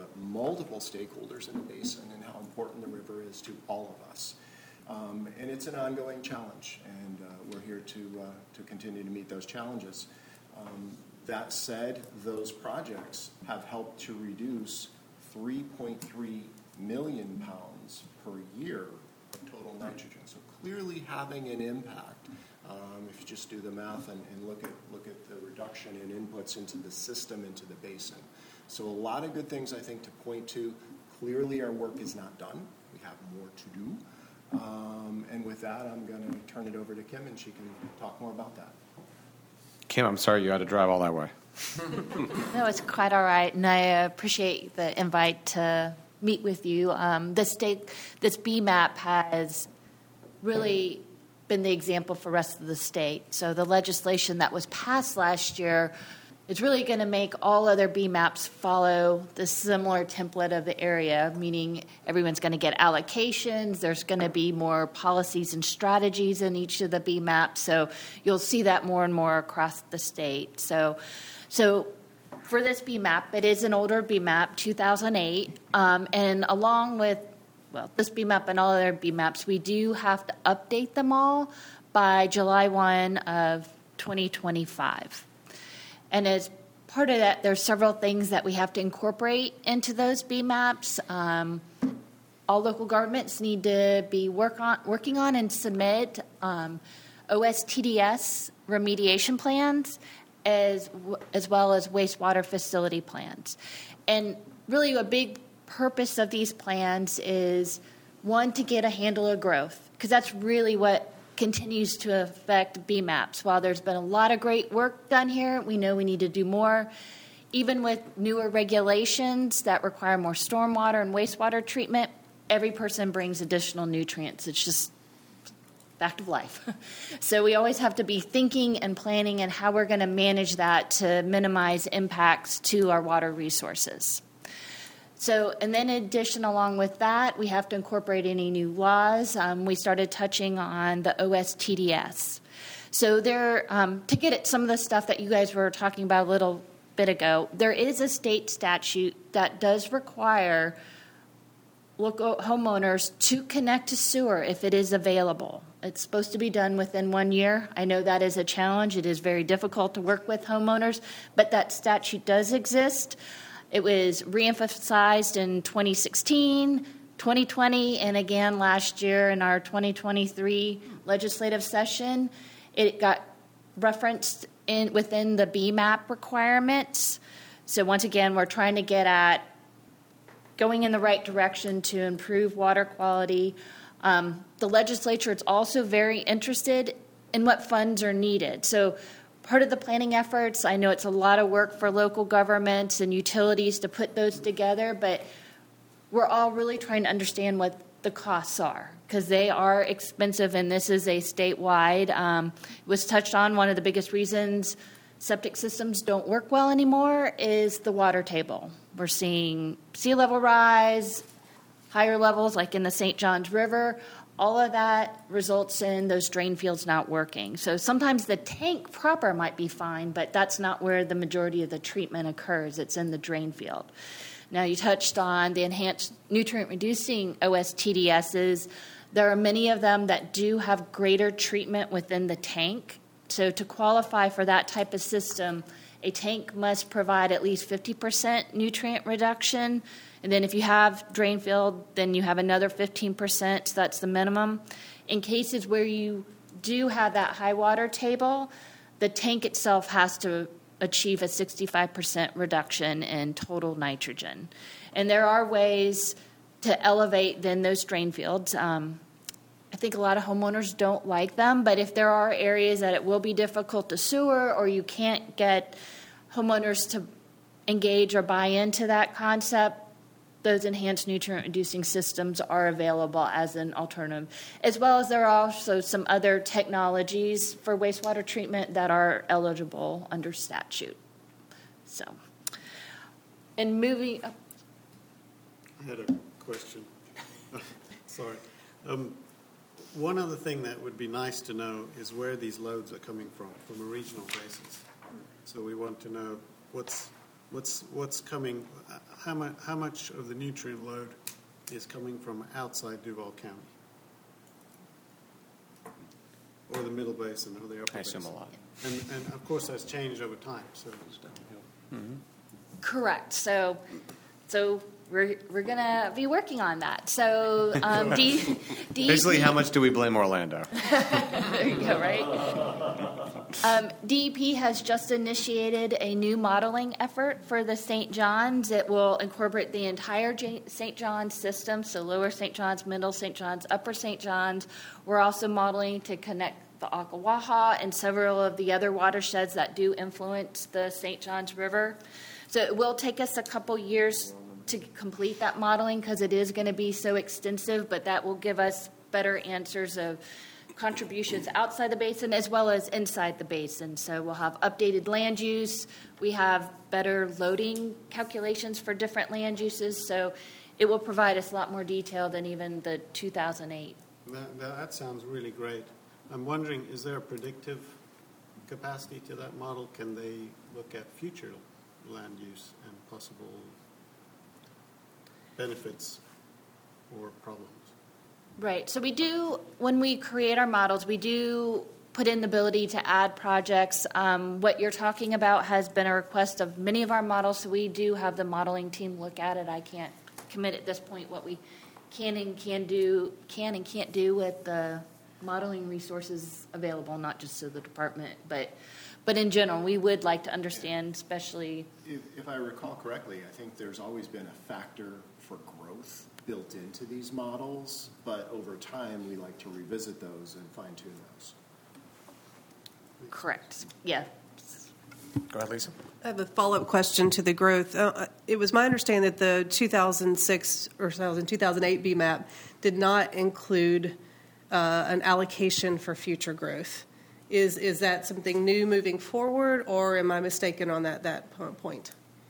but multiple stakeholders in the basin and how important the river is to all of us. And it's an ongoing challenge, and we're here to continue to meet those challenges. That said, those projects have helped to reduce 3.3 million pounds per year of total nitrogen. So clearly having an impact. If you just do the math and look at the reduction in inputs into the system, into the basin. So a lot of good things, I think, to point to. Clearly our work is not done. We have more to do. And with that, I'm going to turn it over to Kim, and she can talk more about that. Kim, I'm sorry you had to drive all that way. No, it's quite all right, and I appreciate the invite to meet with you. This BMAP has really been the example for the rest of the state. So the legislation that was passed last year is really going to make all other BMAPs follow the similar template of the area, meaning everyone's going to get allocations. There's going to be more policies and strategies in each of the BMAPs. So you'll see that more and more across the state. So for this BMAP, it is an older BMAP, 2008, and along with this BMAP and all other BMAPs, we do have to update them all by July 1 of 2025. And as part of that, there's several things that we have to incorporate into those BMAPs. All local governments need to be working on and submit OSTDS remediation plans as well as wastewater facility plans. And really a big purpose of these plans is, one, to get a handle of growth, because that's really what continues to affect BMAPs. While there's been a lot of great work done here, we know we need to do more. Even with newer regulations that require more stormwater and wastewater treatment, every person brings additional nutrients. It's just fact of life. So we always have to be thinking and planning and how we're going to manage that to minimize impacts to our water resources. So, and then in addition, along with that, we have to incorporate any new laws. We started touching on the OSTDS. So there, to get at some of the stuff that you guys were talking about a little bit ago, there is a state statute that does require local homeowners to connect to sewer if it is available. It's supposed to be done within 1 year. I know that is a challenge. It is very difficult to work with homeowners, but that statute does exist. It was reemphasized in 2016, 2020, and again last year in our 2023 legislative session. It got referenced within the BMAP requirements. So once again, we're trying to get at going in the right direction to improve water quality. The legislature is also very interested in what funds are needed. So part of the planning efforts, I know it's a lot of work for local governments and utilities to put those together, but we're all really trying to understand what the costs are, because they are expensive, and this is a statewide. It was touched on, one of the biggest reasons septic systems don't work well anymore is the water table. We're seeing sea level rise, higher levels like in the St. Johns River. All of that results in those drain fields not working. So sometimes the tank proper might be fine, but that's not where the majority of the treatment occurs. It's in the drain field. Now, you touched on the enhanced nutrient-reducing OSTDSs. There are many of them that do have greater treatment within the tank. So to qualify for that type of system, a tank must provide at least 50% nutrient reduction. And then if you have drain field, then you have another 15%, so that's the minimum. In cases where you do have that high water table, the tank itself has to achieve a 65% reduction in total nitrogen. And there are ways to elevate then those drain fields. I think a lot of homeowners don't like them, but if there are areas that it will be difficult to sewer or you can't get homeowners to engage or buy into that concept, those enhanced nutrient-reducing systems are available as an alternative, as well as there are also some other technologies for wastewater treatment that are eligible under statute. So, and moving up. I had a question. Sorry. One other thing that would be nice to know is where these loads are coming from a regional basis. So we want to know what's what's coming, how much of the nutrient load is coming from outside Duval County? Or the Middle Basin or the Upper Basin? I assume a lot. And of course, that's changed over time, so. Correct. So we're going to be working on that. So Basically, how much do we blame Orlando? There you go, right? DEP has just initiated a new modeling effort for the St. John's. It will incorporate the entire St. John's system, so Lower St. John's, Middle St. John's, Upper St. John's. We're also modeling to connect the Ocklawaha and several of the other watersheds that do influence the St. John's River. So it will take us a couple years to complete that modeling because it is going to be so extensive, but that will give us better answers of contributions outside the basin as well as inside the basin. So we'll have updated land use. We have better loading calculations for different land uses. So it will provide us a lot more detail than even the 2008. That sounds really great. I'm wondering, is there a predictive capacity to that model? Can they look at future land use and possible benefits or problems? Right. So we do, when we create our models, we do put in the ability to add projects. What you're talking about has been a request of many of our models, so we do have the modeling team look at it. I can't commit at this point what we can and can't do with the modeling resources available, not just to the department, but in general, we would like to understand, especially. If I recall correctly, I think there's always been a factor for growth built into these models, but over time, we like to revisit those and fine-tune those. Correct. Yeah. Go ahead, Lisa. I have a follow-up question to the growth. It was my understanding that the 2006 or 2008 BMAP did not include an allocation for future growth. Is that something new moving forward, or am I mistaken on that point?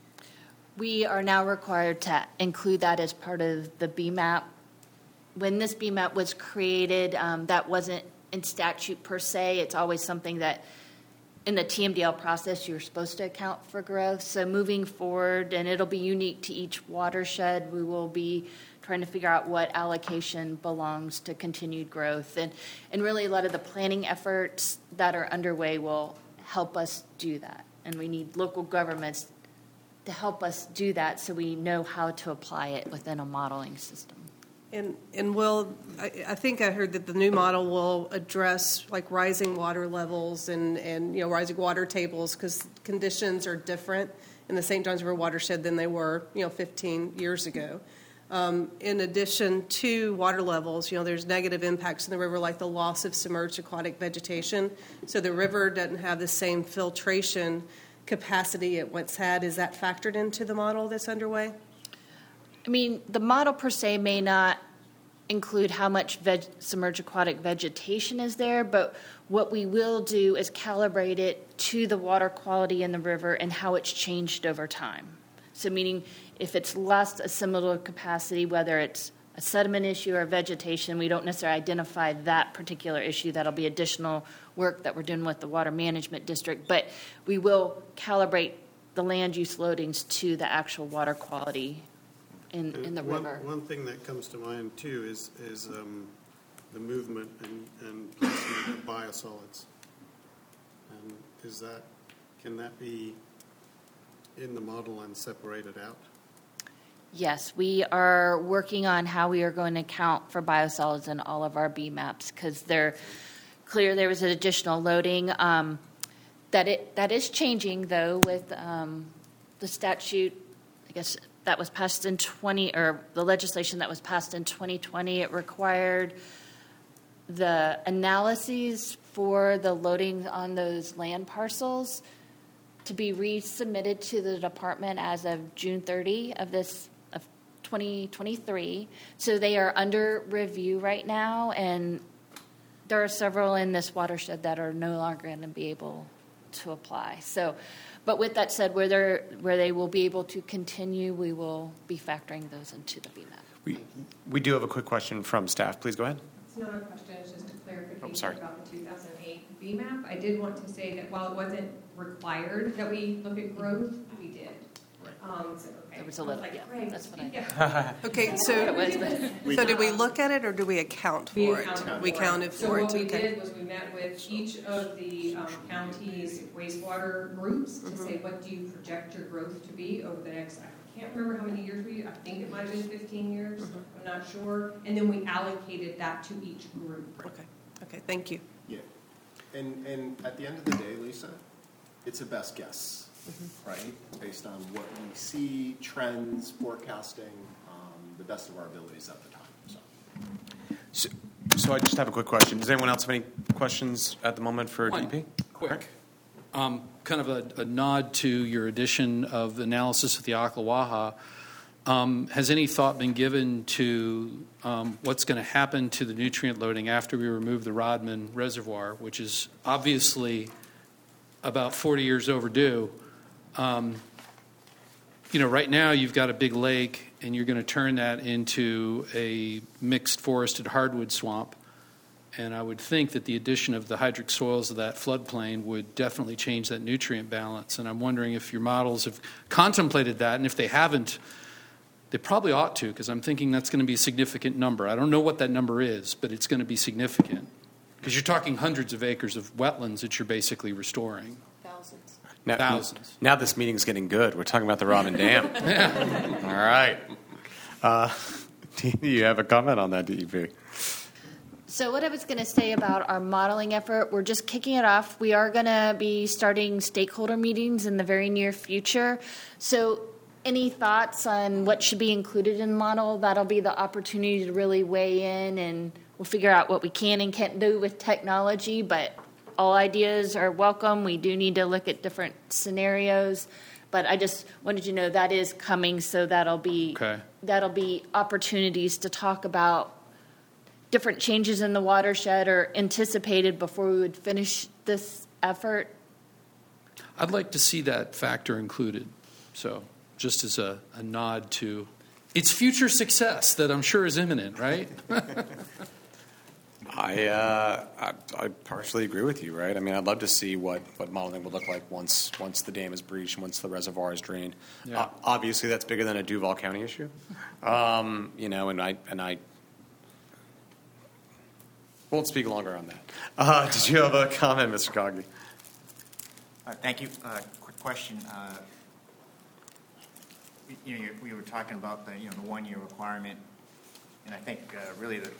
We are now required to include that as part of the BMAP. When this BMAP was created, that wasn't in statute per se. It's always something that in the TMDL process you're supposed to account for growth. So moving forward, and it'll be unique to each watershed, we will be trying to figure out what allocation belongs to continued growth. And really a lot of the planning efforts that are underway will help us do that. And we need local governments to help us do that so we know how to apply it within a modeling system. And will, I think I heard that the new model will address like rising water levels and rising water tables because conditions are different in the St. Johns River watershed than they were 15 years ago. In addition to water levels, there's negative impacts in the river like the loss of submerged aquatic vegetation. So the river doesn't have the same filtration capacity it once had. Is that factored into the model that's underway? I mean, the model per se may not include how much submerged aquatic vegetation is there, but what we will do is calibrate it to the water quality in the river and how it's changed over time. So meaning if it's lost a similar capacity, whether it's a sediment issue or vegetation, we don't necessarily identify that particular issue. That'll be additional work that we're doing with the Water Management District, but we will calibrate the land use loadings to the actual water quality in the river. One thing that comes to mind too is the movement and placement of biosolids. And can that be in the model and separated out? Yes, we are working on how we are going to account for biosolids in all of our BMAPs because they're clear there was an additional loading. That is changing though with the statute. I guess that was passed in the legislation that was passed in 2020. It required the analyses for the loading on those land parcels to be resubmitted to the department as of June 30 of 2023. So they are under review right now, and there are several in this watershed that are no longer going to be able to apply. So, but with that said, where they will be able to continue, we will be factoring those into the BMAP. We do have a quick question from staff. Please go ahead. It's not a question, it's just a clarification sorry. about the 2008 BMAP. I did want to say that while it wasn't required that we look at growth, we did. There was a little, yeah, that's what I. Okay, It so, was, but- so did we look at it or do we account for it? We counted for it, So what we okay. did was we met with each of the county's wastewater groups to say, what do you project your growth to be over the next, I can't remember how many years I think it might have been 15 years, I'm not sure. And then we allocated that to each group. Okay, thank you. Yeah. And at the end of the day, Lisa, it's a best guess, right? Based on what we see, trends, forecasting, the best of our abilities at the time. So I just have a quick question. Does anyone else have any questions at the moment for One, DEP? quick. Kind of a nod to your addition of analysis of the Ocklawaha. Has any thought been given to what's going to happen to the nutrient loading after we remove the Rodman Reservoir, which is obviously about 40 years overdue? Right now you've got a big lake, and you're going to turn that into a mixed forested hardwood swamp. And I would think that the addition of the hydric soils of that floodplain would definitely change that nutrient balance. And I'm wondering if your models have contemplated that, and if they haven't, they probably ought to, because I'm thinking that's going to be a significant number. I don't know what that number is, but it's going to be significant, because you're talking hundreds of acres of wetlands that you're basically restoring. Thousands. Thousands. Now this meeting's getting good. We're talking about the Rodman Dam. All right. Do you have a comment on that, DEP? So what I was going to say about our modeling effort, we're just kicking it off. We are going to be starting stakeholder meetings in the very near future. So any thoughts on what should be included in the model? That'll be the opportunity to really weigh in, and we'll figure out what we can and can't do with technology, but all ideas are welcome. We do need to look at different scenarios, but I just wanted you to know that is coming, so that'll be opportunities to talk about different changes in the watershed or anticipated before we would finish this effort. I'd like to see that factor included. So just as a nod to its future success that I'm sure is imminent, right? I partially agree with you, right? I mean, I'd love to see what modeling would look like once the dam is breached, once the reservoir is drained. Yeah. Obviously, that's bigger than a Duval County issue. And I won't speak longer on that. Did you have a comment, Mr. Cogley? Thank you. Quick question. We were talking about the 1 year requirement, and I think really the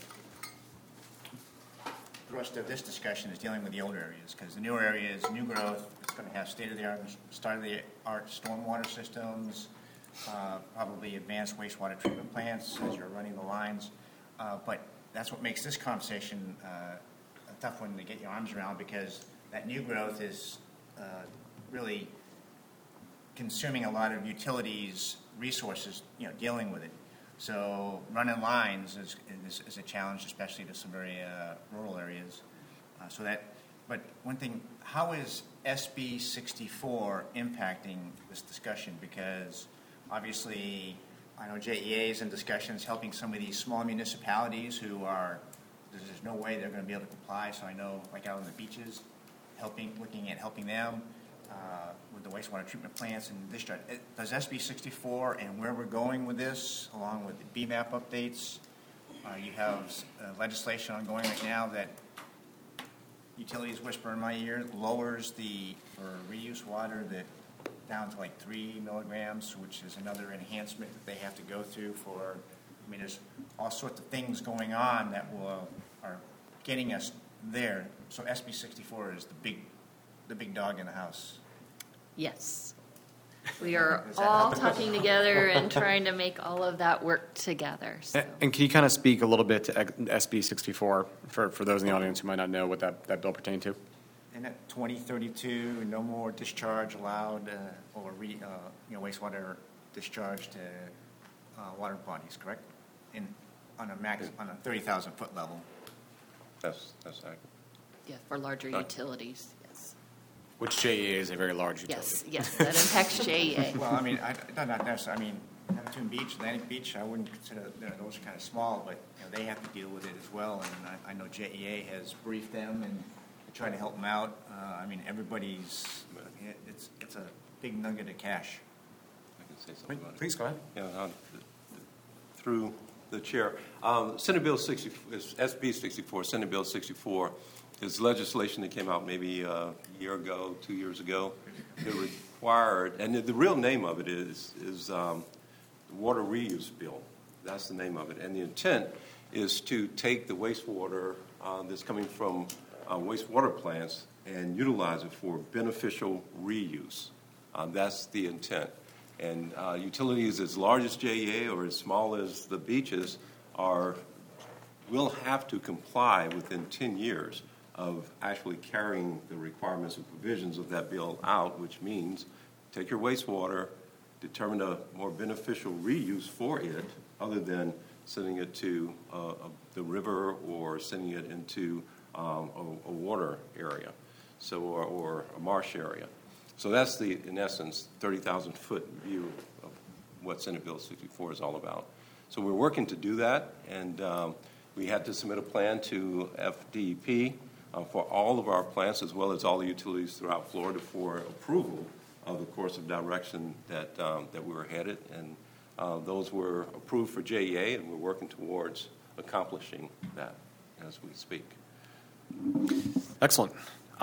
thrust of this discussion is dealing with the older areas, because the newer areas, new growth, it's going to have state-of-the-art stormwater systems, probably advanced wastewater treatment plants as you're running the lines. But that's what makes this conversation a tough one to get your arms around, because that new growth is really consuming a lot of utilities resources, dealing with it. So running lines is a challenge, especially to some very rural areas. But one thing, how is SB 64 impacting this discussion? Because obviously, I know JEA is in discussions helping some of these small municipalities there's no way they're going to be able to comply. So I know, like out on the beaches, looking at helping them with the wastewater treatment plants and discharge. Does SB 64 and where we're going with this, along with the BMAP updates, you have legislation ongoing right now that utilities whisper in my ear lowers for reuse water down to like 3 milligrams, which is another enhancement that they have to go through there's all sorts of things going on that are getting us there. So SB 64 is the big dog in the house. Yes. We are all talking together and trying to make all of that work together. So. And can you kind of speak a little bit to SB 64 for those in the audience who might not know what that bill pertained to? And at 2032, no more discharge allowed or wastewater discharge to water bodies, correct? On a 30,000 foot level. That's accurate. Yeah, for larger utilities, yes. Which JEA is a very large utility. Yes, that impacts JEA. Well, I mean, not necessarily. I mean, Neptune Beach, Atlantic Beach, I wouldn't consider those are kind of small, but they have to deal with it as well. And I know JEA has briefed them and trying to help them out. I mean, it's a big nugget of cash. say something about it. Please go ahead. Yeah, through the chair. Senate Bill 64, SB 64, Senate Bill 64 is legislation that came out maybe a year ago, 2 years ago. It required, and the real name of it is the Water Reuse Bill. That's the name of it. And the intent is to take the wastewater that's coming from wastewater plants and utilize it for beneficial reuse. That's the intent. And utilities as large as JEA or as small as the beaches will have to comply within 10 years of actually carrying the requirements and provisions of that bill out, which means take your wastewater, determine a more beneficial reuse for it other than sending it to the river or sending it into a water area, so or a marsh area. So that's the, in essence, 30,000-foot view of what Senate Bill 64 is all about. So we're working to do that, and we had to submit a plan to FDEP for all of our plants as well as all the utilities throughout Florida for approval of the course of direction that we were headed. And those were approved for JEA, and we're working towards accomplishing that as we speak. Excellent.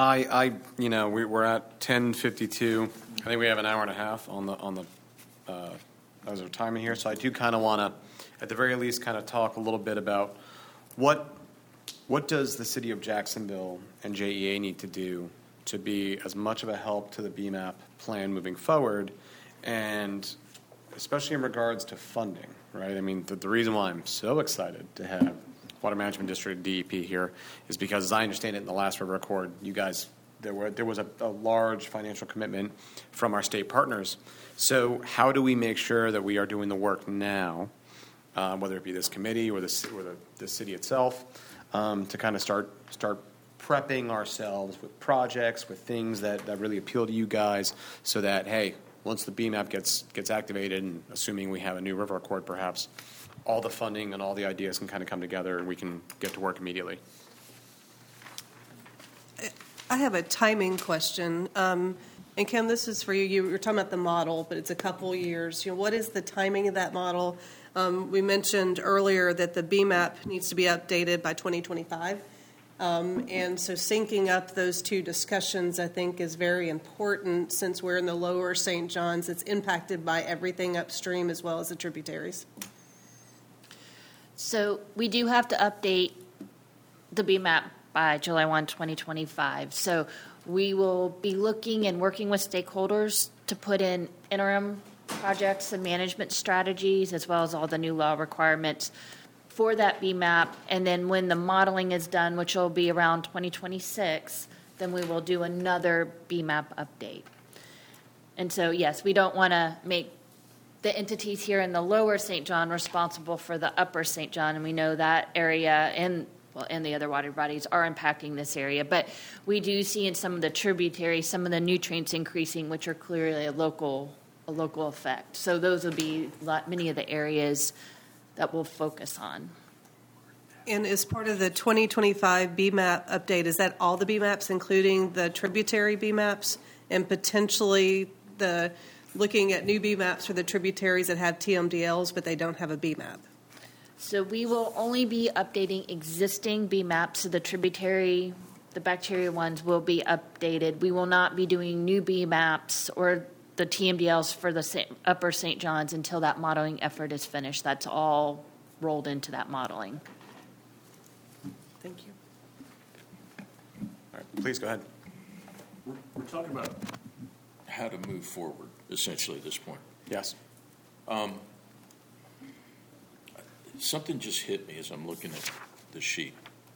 We're at 10:52. I think we have an hour and a half on the as our timing here. So I do kind of want to, at the very least, kind of talk a little bit about what does the city of Jacksonville and JEA need to do to be as much of a help to the BMAP plan moving forward, and especially in regards to funding, right? I mean, the reason why I'm so excited to have Water Management District DEP here is because, as I understand it, in the last river accord, you guys, there was a large financial commitment from our state partners. So how do we make sure that we are doing the work now, whether it be this committee or the city itself, to kind of start prepping ourselves with projects, with things that really appeal to you guys, so that, hey, once the BMAP gets activated, and assuming we have a new river accord perhaps, all the funding and all the ideas can kind of come together and we can get to work immediately. I have a timing question. And Kim, this is for you. You were talking about the model, but it's a couple years. What is the timing of that model? We mentioned earlier that the BMAP needs to be updated by 2025. And so syncing up those two discussions, I think, is very important since we're in the lower St. Johns. It's impacted by everything upstream as well as the tributaries. So we do have to update the BMAP by July 1, 2025. So we will be looking and working with stakeholders to put in interim projects and management strategies, as well as all the new law requirements for that BMAP. And then when the modeling is done, which will be around 2026, then we will do another BMAP update. And so, yes, we don't want to make the entities here in the lower St. John responsible for the upper St. John, and we know that area and the other water bodies are impacting this area. But we do see in some of the tributaries some of the nutrients increasing, which are clearly a local effect. So those will be many of the areas that we'll focus on. And as part of the 2025 BMAP update, is that all the BMAPs, including the tributary BMAPs, and potentially looking at new BMAPs for the tributaries that have TMDLs but they don't have a BMAP? So we will only be updating existing BMAPs. So the bacteria ones will be updated. We will not be doing new BMAPs or the TMDLs for the upper St. Johns until that modeling effort is finished. That's all rolled into that modeling. Thank you. All right, please go ahead. We're talking about how to move forward, essentially, at this point. Yes. Something just hit me as I'm looking at the sheet.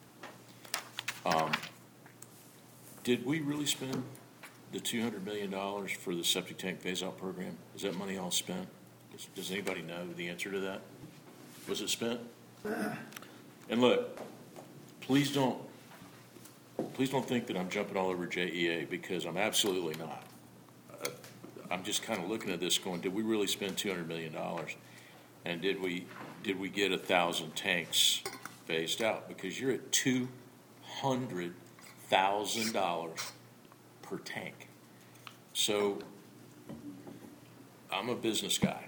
Did we really spend the $200 million for the septic tank phase-out program? Is that money all spent? Does anybody know the answer to that? Was it spent? And look, please don't think that I'm jumping all over JEA, because I'm absolutely not. I'm just kind of looking at this going, did we really spend $200 million? And did we get 1,000 tanks phased out? Because you're at $200,000 per tank. So I'm a business guy.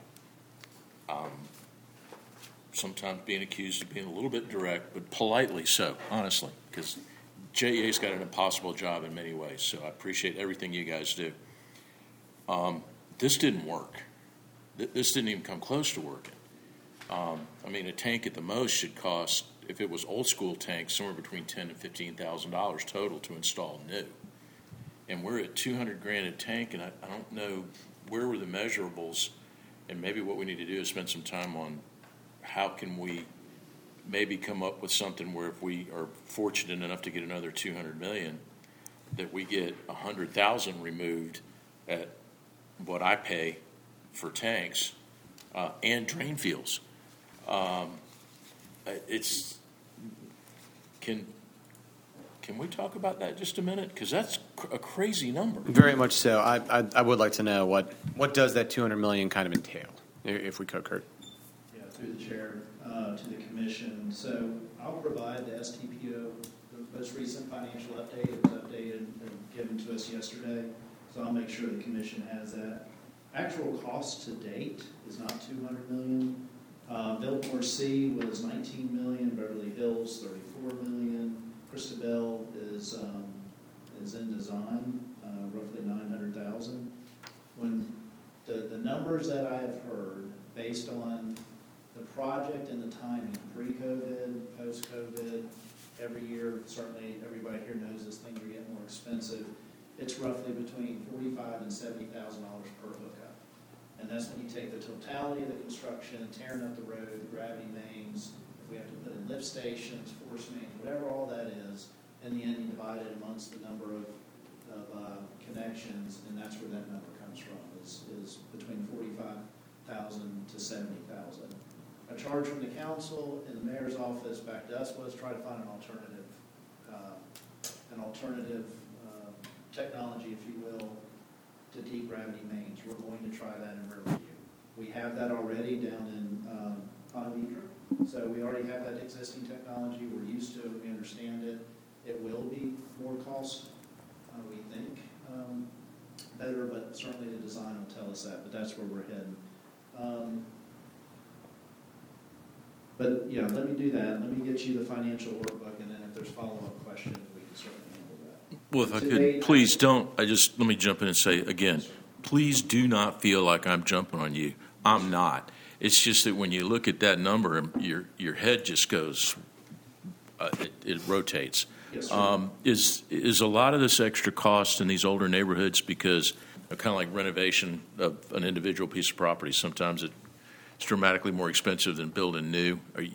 Sometimes being accused of being a little bit direct, but politely so, honestly, because JEA's got an impossible job in many ways, so I appreciate everything you guys do. This didn't work. This didn't even come close to working. I mean, a tank at the most should cost, if it was old school tanks, somewhere between $10,000 and $15,000 total to install new. And we're at $200,000 a tank, and I don't know where were the measurables, and maybe what we need to do is spend some time on how can we maybe come up with something where if we are fortunate enough to get another $200 million, that we get 100,000 removed at what I pay for tanks and drain fields. Can we talk about that just a minute? Because that's a crazy number. Very much so. I would like to know what does that $200 million kind of entail, if we could, Kurt. Yeah, through the chair to the commission. So I'll provide the STPO, the most recent financial update. It was updated and given to us yesterday. So I'll make sure the commission has that. Actual cost to date is not $200 million. Biltmore C was $19 million. Beverly Hills $34 million. Christabel is in design, roughly $900,000. When the numbers that I have heard, based on the project and the timing, pre-COVID, post-COVID, every year, certainly everybody here knows as things are getting more expensive, it's roughly between $45,000 and $70,000 per hookup. And that's when you take the totality of the construction, tearing up the road, gravity mains, if we have to put in lift stations, force mains, whatever all that is, in the end you divide it amongst the number of connections, and that's where that number comes from, is between $45,000 to $70,000. A charge from the council and the mayor's office back to us was try to find an alternative technology, if you will, to deep gravity mains. We're going to try that in Riverview. We have that already down in Ponte Vedra. So we already have that existing technology. We're used to it. We understand it. It will be more cost, we think, better, but certainly the design will tell us that. But that's where we're heading. But yeah, let me do that. Let me get you the financial workbook, and then if there's follow-up questions, we can certainly handle that. Well, if I could, please don't. Let me jump in and say again, please do not feel like I'm jumping on you. I'm not. It's just that when you look at that number, your head just goes, it rotates. Yes, sir. Is a lot of this extra cost in these older neighborhoods because kind of like renovation of an individual piece of property? Sometimes it's dramatically more expensive than building new.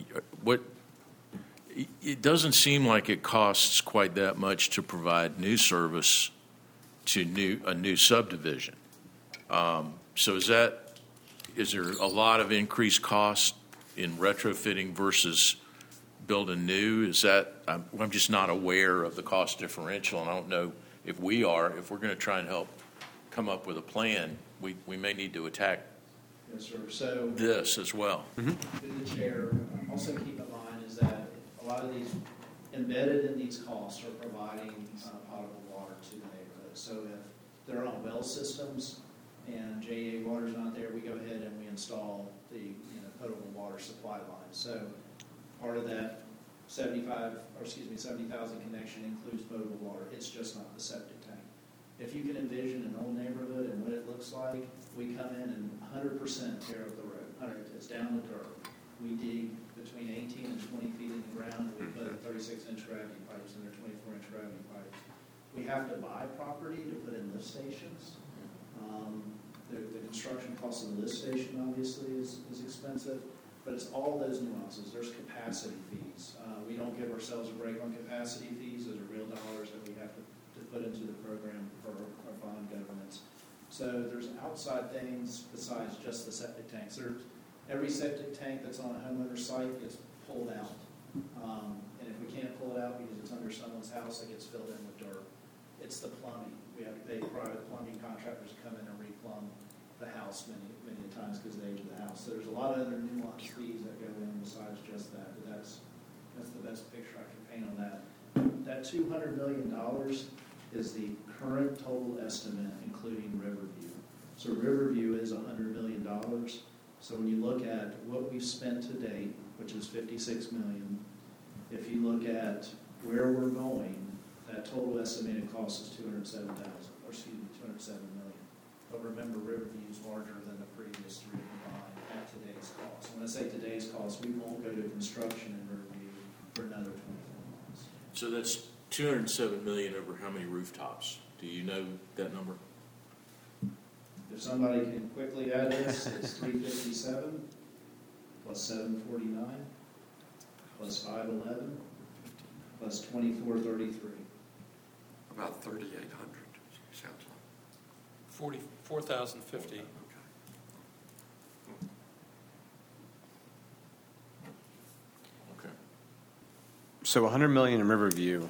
It doesn't seem like it costs quite that much to provide new service to a new subdivision. So is there a lot of increased cost in retrofitting versus building new? I'm just not aware of the cost differential, and I don't know if we are. If we're going to try and help come up with a plan, we may need to attack yes, sir. So this as well. Through the chair, also keep in mind is that a lot of these embedded in these costs are providing potable water to the neighborhood. So if they're on well systems and JEA water's not there, we go ahead and we install the potable water supply line. So part of that 70,000 connection includes potable water. It's just not the septic tank. If you can envision an old neighborhood and what it looks like, we come in and 100% tear up the road. It's down the dirt. We dig between 18 and 20 feet in the ground. We put 36-inch gravity pipes in there, 24-inch gravity pipes. We have to buy property to put in lift stations. The construction cost of the lift station obviously is expensive, but it's all those nuances. There's capacity fees. We don't give ourselves a break on capacity fees. Those are real dollars that we have to put into the program for our bond governance. So there's outside things besides just the septic tanks. Every septic tank that's on a homeowner site gets pulled out. And if we can't pull it out because it's under someone's house, it gets filled in with dirt. It's the plumbing. We have to pay private plumbing contractors to come in and replumb the house many times because of the age of the house. So there's a lot of other nuanced fees that go in besides just that. But that's the best picture I can paint on that. That $200 million is the current total estimate, including Riverview. So Riverview is $100 million. So when you look at what we've spent to date, which is $56 million, if you look at where we're going, that total estimated cost is $207 million. But remember, Riverview is larger than the previous three combined at today's cost. When I say today's cost, we won't go to construction in Riverview for another 24 months. So that's $207 million over how many rooftops? Do you know that number? If somebody can quickly add this, it's 357 plus 749 plus 511 plus 2433. About 3,800, sounds like. 4,050. Okay. So 100 million in Riverview.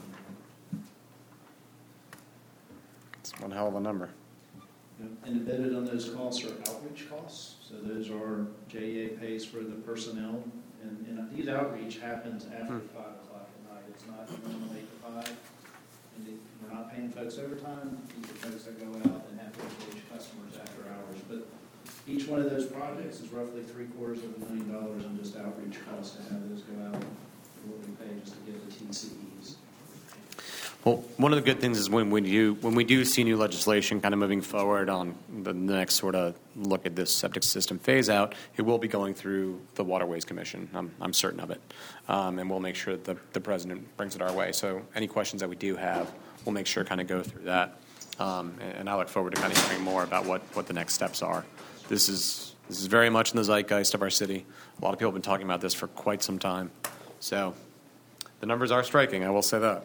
It's one hell of a number. And embedded on those costs are outreach costs. So those are JEA pays for the personnel. And these outreach happens after 5 o'clock at night. It's not normally 8 to 5. And we're not paying folks overtime. These are folks that go out and have to engage customers after hours. But each one of those projects is roughly $750,000 in just outreach costs to have those go out for what we pay just to get the TCEs. Well, one of the good things is when we do see new legislation kind of moving forward on the next sort of look at this septic system phase out, it will be going through the Waterways Commission. I'm certain of it. And we'll make sure that the president brings it our way. So any questions that we do have, we'll make sure kind of go through that. And I look forward to kind of hearing more about what the next steps are. This is very much in the zeitgeist of our city. A lot of people have been talking about this for quite some time. So the numbers are striking, I will say that.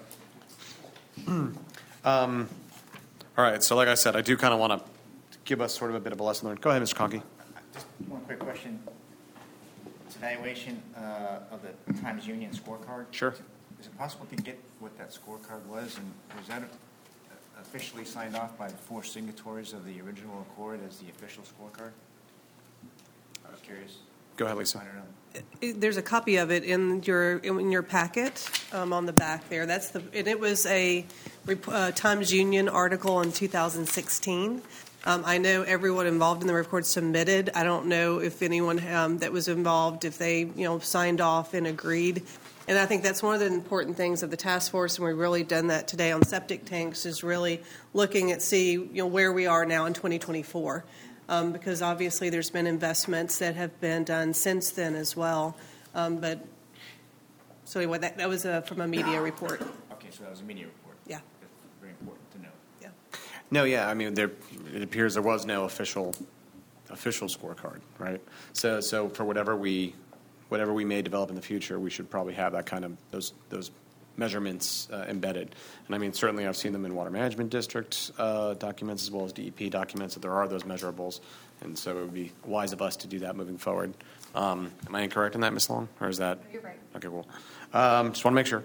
All right, so like I said, I do kind of want to give us sort of a bit of a lesson learned. Go ahead, Mr. Conkey. Just one quick question. It's evaluation of the Times Union scorecard. Sure. Is it possible to get what that scorecard was, and was that officially signed off by the 4 signatories of the original accord as the official scorecard? I was curious. Go ahead, Lisa. I don't know. There's a copy of it in your packet on the back there. And it was a Times Union article in 2016. I know everyone involved in the report submitted. I don't know if anyone that was involved, if they signed off and agreed. And I think that's one of the important things of the task force, and we've really done that today on septic tanks, is really looking at where we are now in 2024. Because obviously there's been investments that have been done since then as well. But so anyway, that was from a media report. Okay, so that was a media report. Yeah. That's very important to know. Yeah. No, yeah, I mean, it appears there was no official scorecard, right? So for whatever we may develop in the future, we should probably have that kind of those measurements embedded. And I mean, certainly I've seen them in Water Management District documents as well as DEP documents, that there are those measurables. And so it would be wise of us to do that moving forward. Am I incorrect in that, Ms. Long? Or is that? You're right. Okay, cool. Just want to make sure.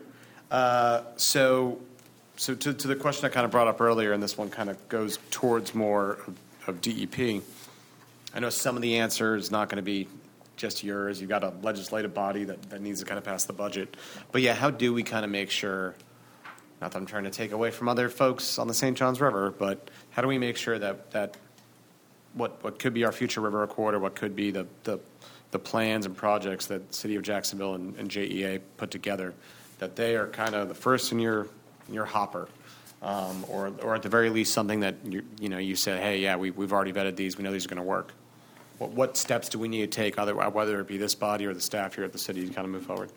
So to the question I kind of brought up earlier, and this one kind of goes towards more of DEP, I know some of the answer is not going to be just yours. You've got a legislative body that needs to kind of pass the budget. But yeah, how do we kind of make sure, not that I'm trying to take away from other folks on the St. Johns River, but how do we make sure that what could be our future river accord, or what could be the plans and projects that City of Jacksonville and JEA put together, that they are kind of the first in your hopper, or at the very least something that you said, hey, yeah, we've already vetted these, we know these are going to work. What steps do we need to take, whether it be this body or the staff here at the city, to kind of move forward?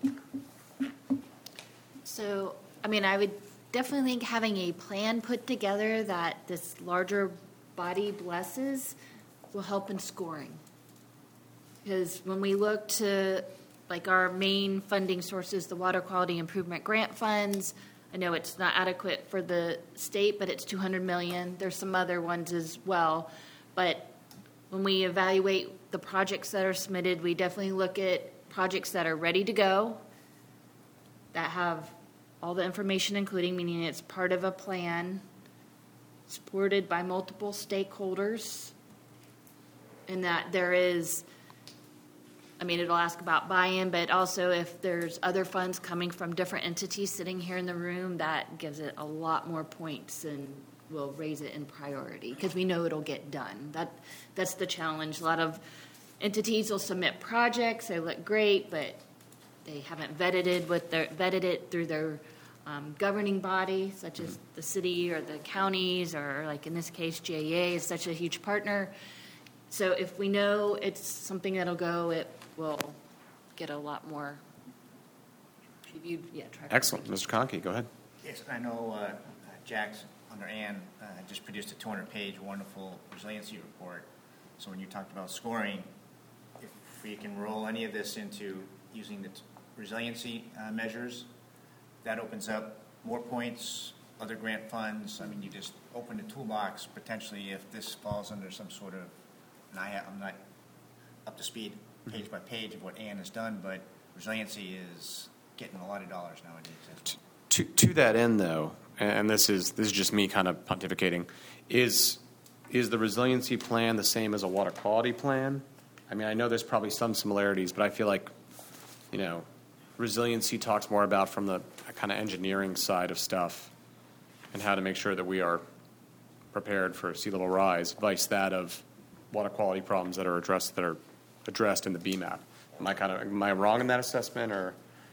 So, I mean, I would definitely think having a plan put together that this larger body blesses will help in scoring. Because when we look to, like, our main funding sources, the Water Quality Improvement Grant Funds, I know it's not adequate for the state, but it's $200 million. There's some other ones as well. But when we evaluate the projects that are submitted, we definitely look at projects that are ready to go, that have all the information including, meaning it's part of a plan, supported by multiple stakeholders, and that there is, I mean, it'll ask about buy-in, but also if there's other funds coming from different entities sitting here in the room, that gives it a lot more points and we'll raise it in priority because we know it'll get done. That's the challenge. A lot of entities will submit projects, they look great, but they haven't vetted it through their governing body, such as the city or the counties, or like in this case, JEA is such a huge partner. So if we know it's something that'll go, it will get a lot more reviewed. Yeah, Excellent. Mr. Conkey, go ahead. Yes, I know Jack's under Ann just produced a 200-page wonderful resiliency report. So when you talked about scoring, if we can roll any of this into using the resiliency measures, that opens up more points, other grant funds. I mean, you just open the toolbox potentially if this falls under some sort of, and I'm not up to speed page by page of what Ann has done, but resiliency is getting a lot of dollars nowadays. To that end, though, and this is just me kind of pontificating, is the resiliency plan the same as a water quality plan? I mean, I know there's probably some similarities, but I feel like, resiliency talks more about from the kind of engineering side of stuff and how to make sure that we are prepared for sea level rise, vice that of water quality problems that are addressed in the BMAP. Am I wrong in that assessment, or?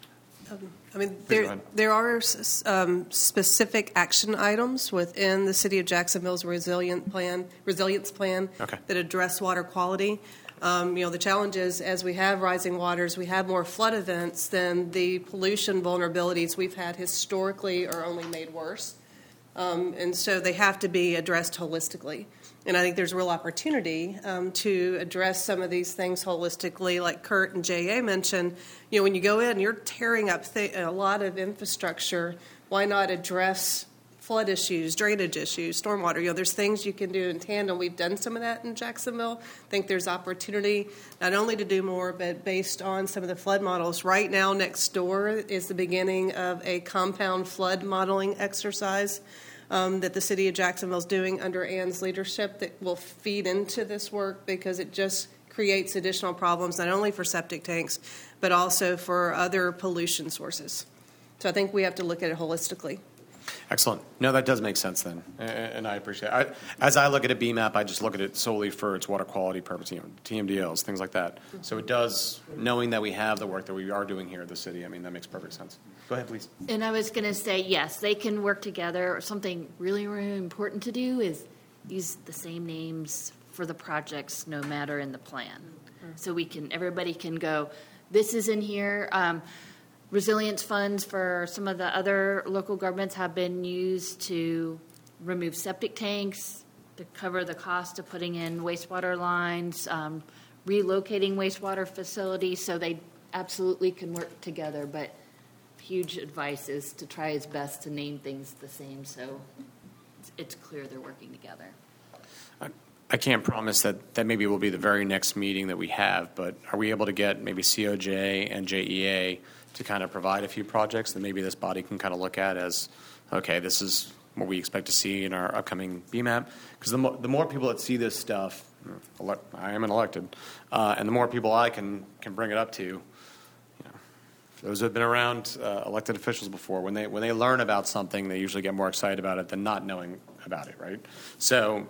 I mean, there are specific action items within the City of Jacksonville's resilience plan that address water quality. The challenge is, as we have rising waters, we have more flood events, then the pollution vulnerabilities we've had historically are only made worse. And so they have to be addressed holistically. And I think there's a real opportunity to address some of these things holistically, like Kurt and J.A. mentioned. When you go in, you're tearing up a lot of infrastructure. Why not address flood issues, drainage issues, stormwater? There's things you can do in tandem. We've done some of that in Jacksonville. I think there's opportunity not only to do more, but based on some of the flood models. Right now, next door is the beginning of a compound flood modeling exercise that the City of Jacksonville is doing under Ann's leadership that will feed into this work, because it just creates additional problems, not only for septic tanks, but also for other pollution sources. So I think we have to look at it holistically. Excellent. No, that does make sense then, and I appreciate it. As I look at a BMAP, I just look at it solely for its water quality purpose, TMDLs, things like that. So it does, knowing that we have the work that we are doing here at the city, I mean, that makes perfect sense. Go ahead, please. And I was going to say, yes, they can work together. Something really, really important to do is use the same names for the projects, no matter in the plan. So everybody can go, this is in here. Resilience funds for some of the other local governments have been used to remove septic tanks, to cover the cost of putting in wastewater lines, relocating wastewater facilities, so they absolutely can work together. But huge advice is to try his best to name things the same, so it's clear they're working together. I can't promise that maybe will be the very next meeting that we have, but are we able to get maybe COJ and JEA to kind of provide a few projects that maybe this body can kind of look at as, okay, this is what we expect to see in our upcoming BMAP? Because the more people that see this stuff, I am an elected, and the more people I can bring it up to, those who have been around elected officials before, when they learn about something, they usually get more excited about it than not knowing about it, right? So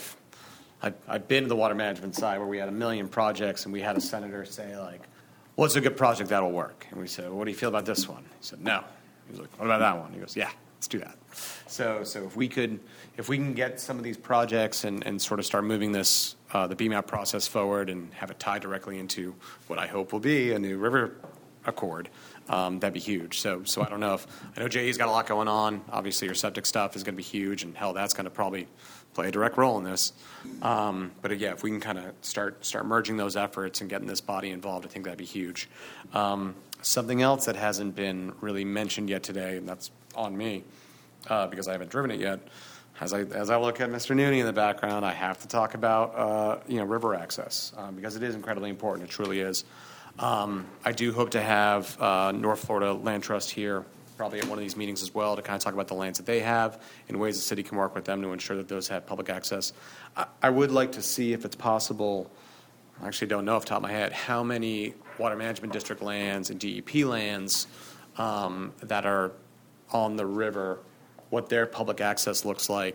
I've been to the water management side where we had 1 million projects, and we had a senator say, like, what's a good project that'll work? And we said, well, what do you feel about this one? He said, no. He was like, what about that one? He goes, yeah, let's do that. So if we can get some of these projects and sort of start moving this, the BMAP process forward and have it tied directly into what I hope will be a new river accord, that'd be huge. So I don't know I know JE's got a lot going on. Obviously your septic stuff is going to be huge, and hell, that's going to probably play a direct role in this. But yeah, if we can kind of start merging those efforts and getting this body involved, I think that'd be huge. Something else that hasn't been really mentioned yet today, and that's on me because I haven't driven it yet. As I look at Mr. Nooney in the background, I have to talk about river access because it is incredibly important. It truly is. I do hope to have North Florida Land Trust here probably at one of these meetings as well to kind of talk about the lands that they have and ways the city can work with them to ensure that those have public access. I would like to see if it's possible, I actually don't know off the top of my head, how many water management district lands and DEP lands that are on the river, what their public access looks like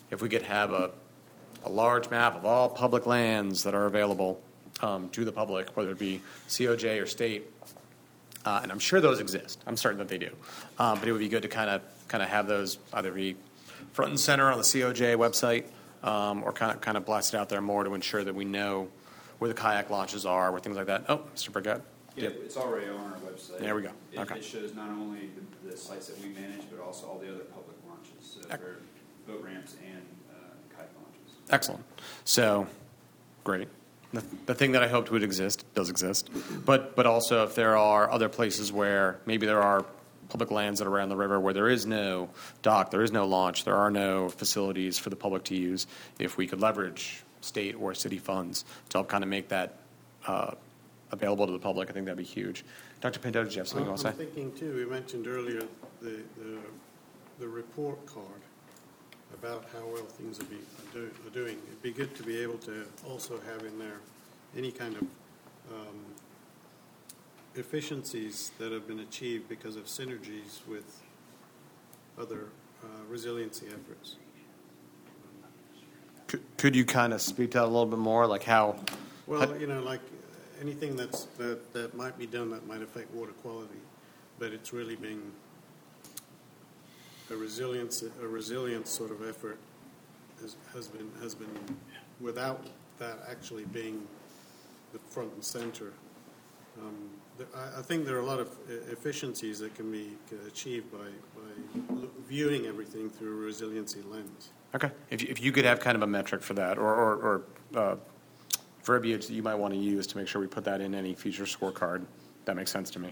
if we could have a large map of all public lands that are available to the public, whether it be COJ or state, and I'm sure those exist. I'm certain that they do. But it would be good to kind of have those either be front and center on the COJ website, or kind of blast it out there more to ensure that we know where the kayak launches are, where things like that. Oh, Mr. Burgett. Yeah, it's already on our website. There we go. It shows not only the sites that we manage, but also all the other public launches, so for boat ramps and kayak launches. Excellent. So, great. The thing that I hoped would exist does exist. But also if there are other places where maybe there are public lands that are around the river where there is no dock, there is no launch, there are no facilities for the public to use, if we could leverage state or city funds to help kind of make that available to the public, I think that'd be huge. Dr. Pinto, did you have something you want to say? I'm thinking too, we mentioned earlier the report card about how well things are doing. It'd be good to be able to also have in there any kind of efficiencies that have been achieved because of synergies with other resiliency efforts. Could you kind of speak to that a little bit more, like how? Well, like anything that might be done that might affect water quality, but it's really being a resilience sort of effort has been without that actually being the front and center. I think there are a lot of efficiencies that can be achieved by viewing everything through a resiliency lens. Okay. If you could have kind of a metric for that, or verbiage that you might want to use to make sure we put that in any future scorecard, that makes sense to me.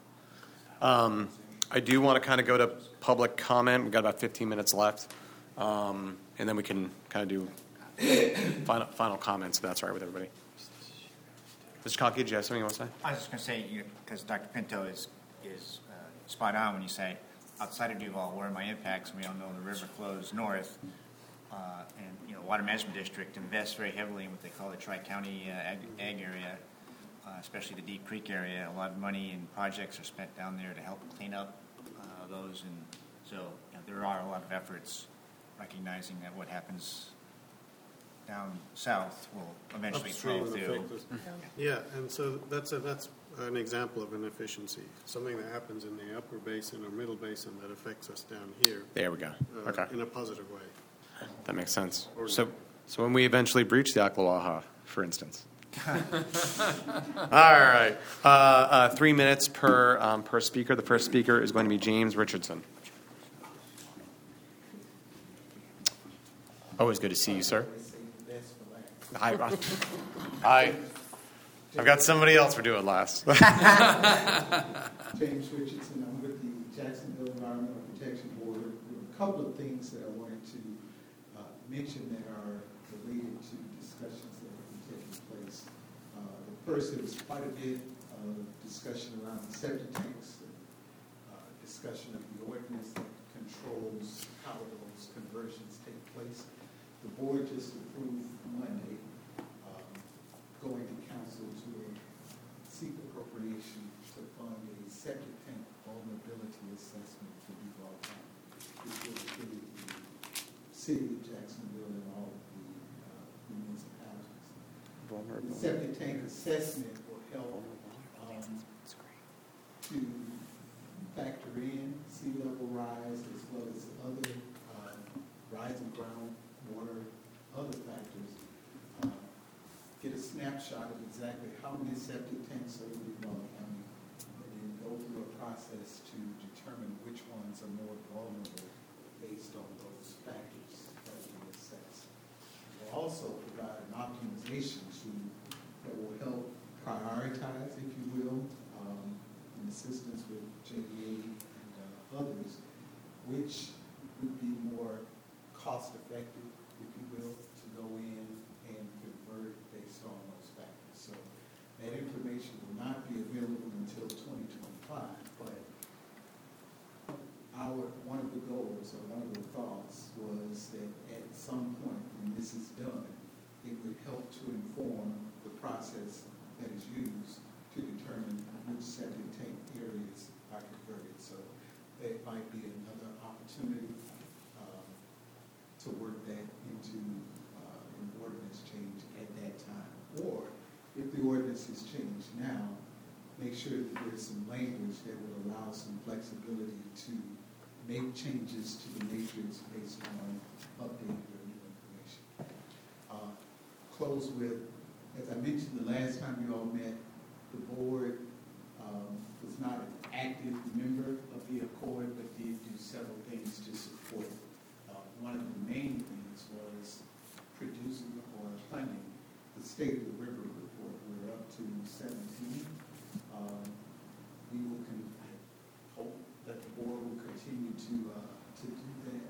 I do want to kind of go to public comment. We've got about 15 minutes left, and then we can kind of do final comments, if that's all right with everybody. Mr. Conkey, did you have something you want to say? I was just going to say, because Dr. Pinto is spot on when you say, outside of Duval, where are my impacts? We all know the river flows north, and Water Management District invests very heavily in what they call the Tri-County ag area, especially the Deep Creek area. A lot of money and projects are spent down there to help clean up those, and so there are a lot of efforts recognizing that what happens down south will eventually flow through. Yeah, and so that's an example of an efficiency, something that happens in the upper basin or middle basin that affects us down here. There we go. Okay. In a positive way. That makes sense. So when we eventually breach the Ocklawaha, for instance. All right. 3 minutes per speaker. The first speaker is going to be James Richardson. Always good to see you, sir. I've got somebody else we're doing last. James Richardson. I'm with the Jacksonville Environmental Protection Board. There are a couple of things that I wanted to mention that are related to discussions that have been taking place. First, there was quite a bit of discussion around the septic tanks, discussion of the ordinance that controls how those conversions take place. The board just approved Monday going to council to seek appropriation to fund a septic tank vulnerability assessment for Duval County, which will include the city of Jacksonville and all of the municipalities. The septic tank assessment will help to factor in sea level rise as well as other rising groundwater, other factors. Get a snapshot of exactly how many septic tanks are in Duval County, and then go through a process to determine which ones are more vulnerable based on those factors that we assess. We'll also provide an optimization tool that will help prioritize, if you will, in assistance with JDA and others, which would be more cost-effective, if you will, to go in and convert based on those factors. So that information will not be available until 2025, but one of the goals or one of the thoughts was that at some point when this is done, it would help to inform the process that is used to determine which septic tank areas are converted. So that might be another opportunity to work that into an ordinance change at that time. Or if the ordinance is changed now, make sure that there's some language that would allow some flexibility to make changes to the matrix based on updated or new information. Close with, as I mentioned the last time you all met, the board was not an active member of the Accord, but did do several things to support. One of the main things was producing or funding the State of the River report. We're up to 17. We will, I hope that the board will continue to do that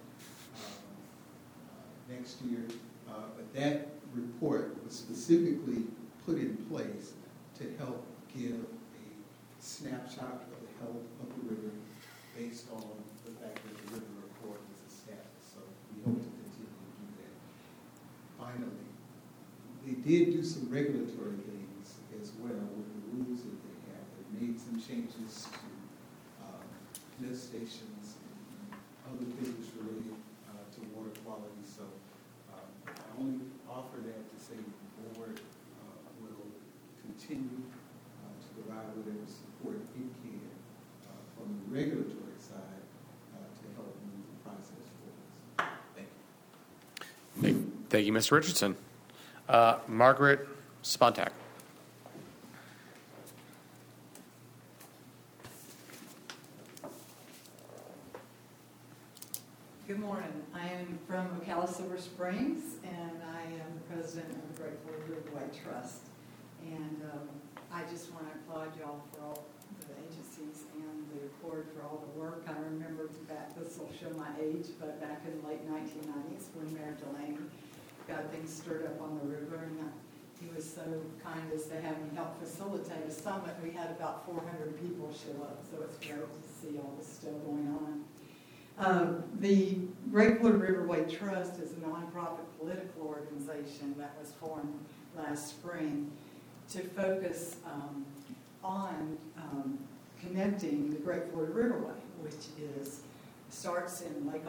next year. But that report was specifically put in place to help give a snapshot of the health of the river based on the fact that the river report was established. So we hope to continue to do that. Finally, they did do some regulatory things as well with the rules that they have. They made some changes to lift stations and other things related to water quality. So I only offer that to say the board will continue to provide whatever support it can from the regulatory side to help move the process forward. Thank you. Thank you, Mr. Richardson. Margaret Spontak. Good morning. I am from Ocala Silver Springs, and I am the president of the Great Florida Riverway Trust. And I just want to applaud y'all for all the agencies and the Accord for all the work. I remember back, this will show my age, but back in the late 1990s when Mayor Delaney got things stirred up on the river, and he was so kind as to have me help facilitate a summit. We had about 400 people show up, so it's great to see all this still going on. The Great Florida Riverway Trust is a nonprofit political organization that was formed last spring to focus on connecting the Great Florida Riverway, which starts in Lake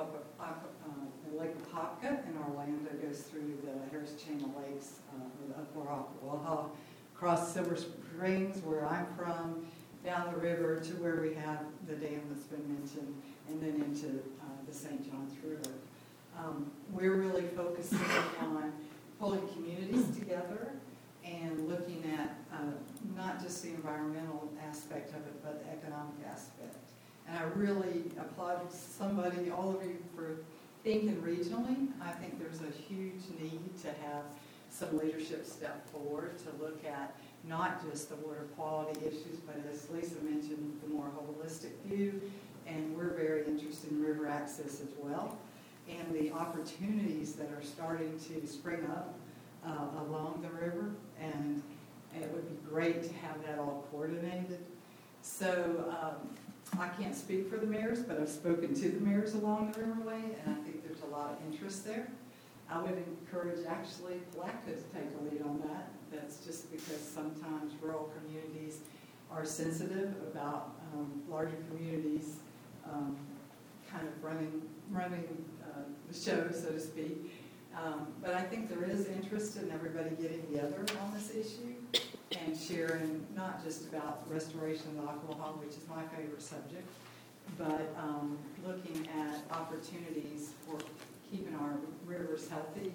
Apopka in Orlando, goes through the Harris Chain of Lakes, the Upper Ocklawaha, across Silver Springs, where I'm from, down the river to where we have the dam that's been mentioned, and then into the St. Johns River. We're really focusing on pulling communities together and looking at not just the environmental aspect of it, but the economic aspect. And I really applaud all of you for thinking regionally. I think there's a huge need to have some leadership step forward to look at not just the water quality issues, but as Lisa mentioned, the more holistic view. And we're very interested in river access as well, and the opportunities that are starting to spring up along the river, and it would be great to have that all coordinated. So I can't speak for the mayors, but I've spoken to the mayors along the riverway, and I think there's a lot of interest there. I would encourage actually Palatka to take a lead on that. That's just because sometimes rural communities are sensitive about larger communities kind of running the show, so to speak. But I think there is interest in everybody getting together on this issue and sharing not just about restoration of the Ocklawaha, which is my favorite subject, but looking at opportunities for keeping our rivers healthy.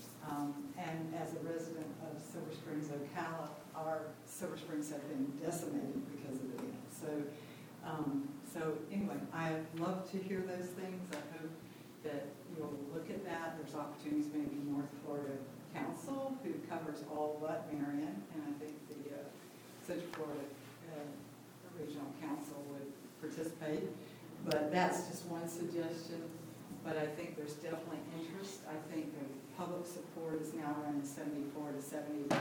And as a resident of Silver Springs, Ocala, our Silver Springs have been decimated because of the dam. So anyway, I love to hear those things. I hope that you'll look at that. There's opportunities, maybe North Florida Council, who covers all but Marion, and I think the Central Florida Regional Council would participate. But that's just one suggestion. But I think there's definitely interest. I think the public support is now running 74 to 77%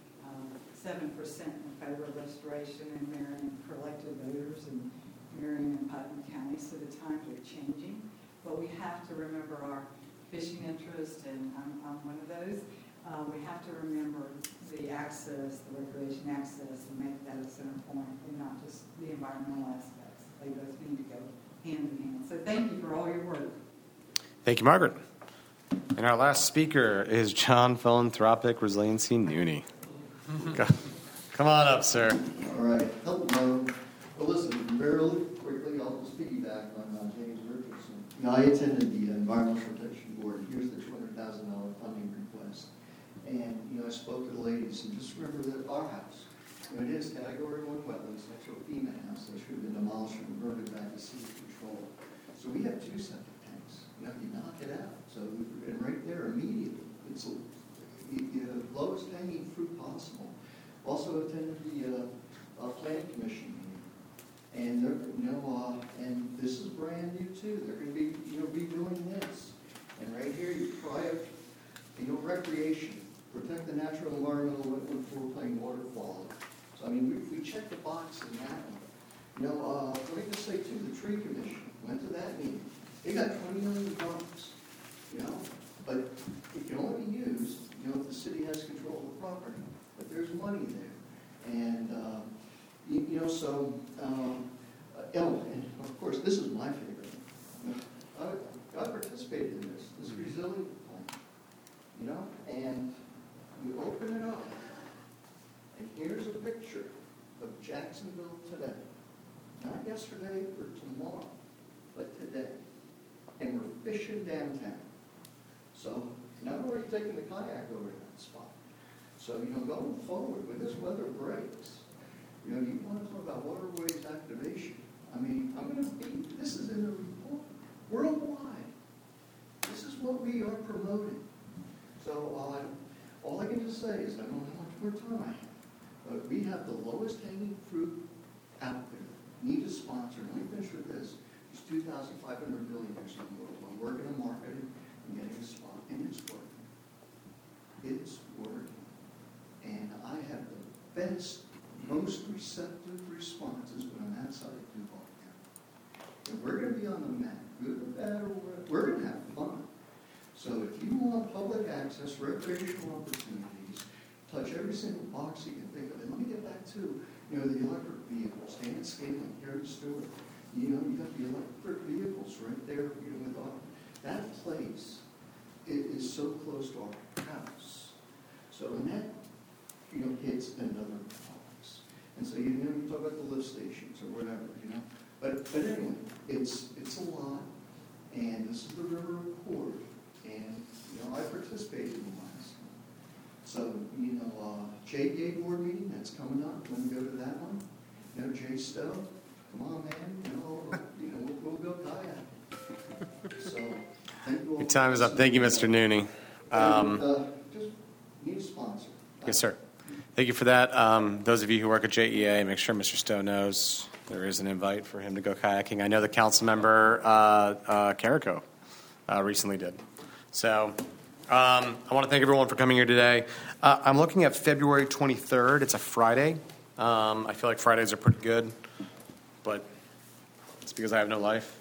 in favor of restoration in Marion for elected voters in Marion and Putnam County. So the times are changing. But we have to remember our fishing interest, and I'm one of those. We have to remember the access, the recreation access, and make that a center point, and not just the environmental aspects. They both need to go hand in hand. So thank you for all your work. Thank you, Margaret. And our last speaker is John Philanthropic Resiliency Nooney. Come on up, sir. All right. Hello. Well, listen, very quickly, I'll just piggyback on James Richardson. I attended the Environmental Protection Board. Here's the $200,000 funding request. And, I spoke to the ladies, and just remember that our house, it is Category 1 wetlands next to a FEMA house that should have been demolished and converted back to sea control. So we have 2 septic tanks. You knock it out. So, and right there immediately, it's the lowest hanging fruit possible. Also attended the planning commission meeting, and they're, and this is brand new too. They're going to be, redoing this, and right here you private, recreation, protect the natural environmental wetland floodplain water quality. So I mean, we checked the box in that one. Let me just say too, the tree commission went to that meeting. They got $20 million, but it can only be used, if the city has control of the property. But there's money there, and and of course this is my favorite. I participated in this resilient plan, and you open it up, and here's a picture of Jacksonville today, not yesterday or tomorrow, but today, and we're fishing downtown. So now we're already taking the kayak over to that spot. So, going forward, when this weather breaks, you want to talk about waterways activation. I mean, this is in the report, worldwide. This is what we are promoting. So, all I can just say is, I don't know how much more time I have, but we have the lowest hanging fruit out there. Need a sponsor. Let me finish with this. There's 2,500 billionaires in the world. I'm working on marketing and getting a spot, and it's working. It's working. And I have the best, most receptive responses when I'm outside of Duval County. And we're going to be on the map, good or bad or whatever. We're going to have fun. So if you want public access, recreational opportunities, touch every single box you can think of. And let me get back to, the electric vehicles, Dan Scaling, Harry Stewart. You got the electric vehicles right there, with that place is so close to our house. So when that hits another box. And so, you talk about the lift stations or whatever, But anyway, it's a lot, and this is the River Accord, and, I participated in the last one. So, JDA board meeting, that's coming up. Let me go to that one. Jay Stowe, come on, man, we'll go kayak. So, thank you all. Your time is up. Thank you, Mr. Nooney. Just need a sponsor. Yes, sir. Thank you for that. Those of you who work at JEA, make sure Mr. Stowe knows there is an invite for him to go kayaking. I know the council member, Carrico, recently did. So I want to thank everyone for coming here today. I'm looking at February 23rd. It's a Friday. I feel like Fridays are pretty good, but it's because I have no life.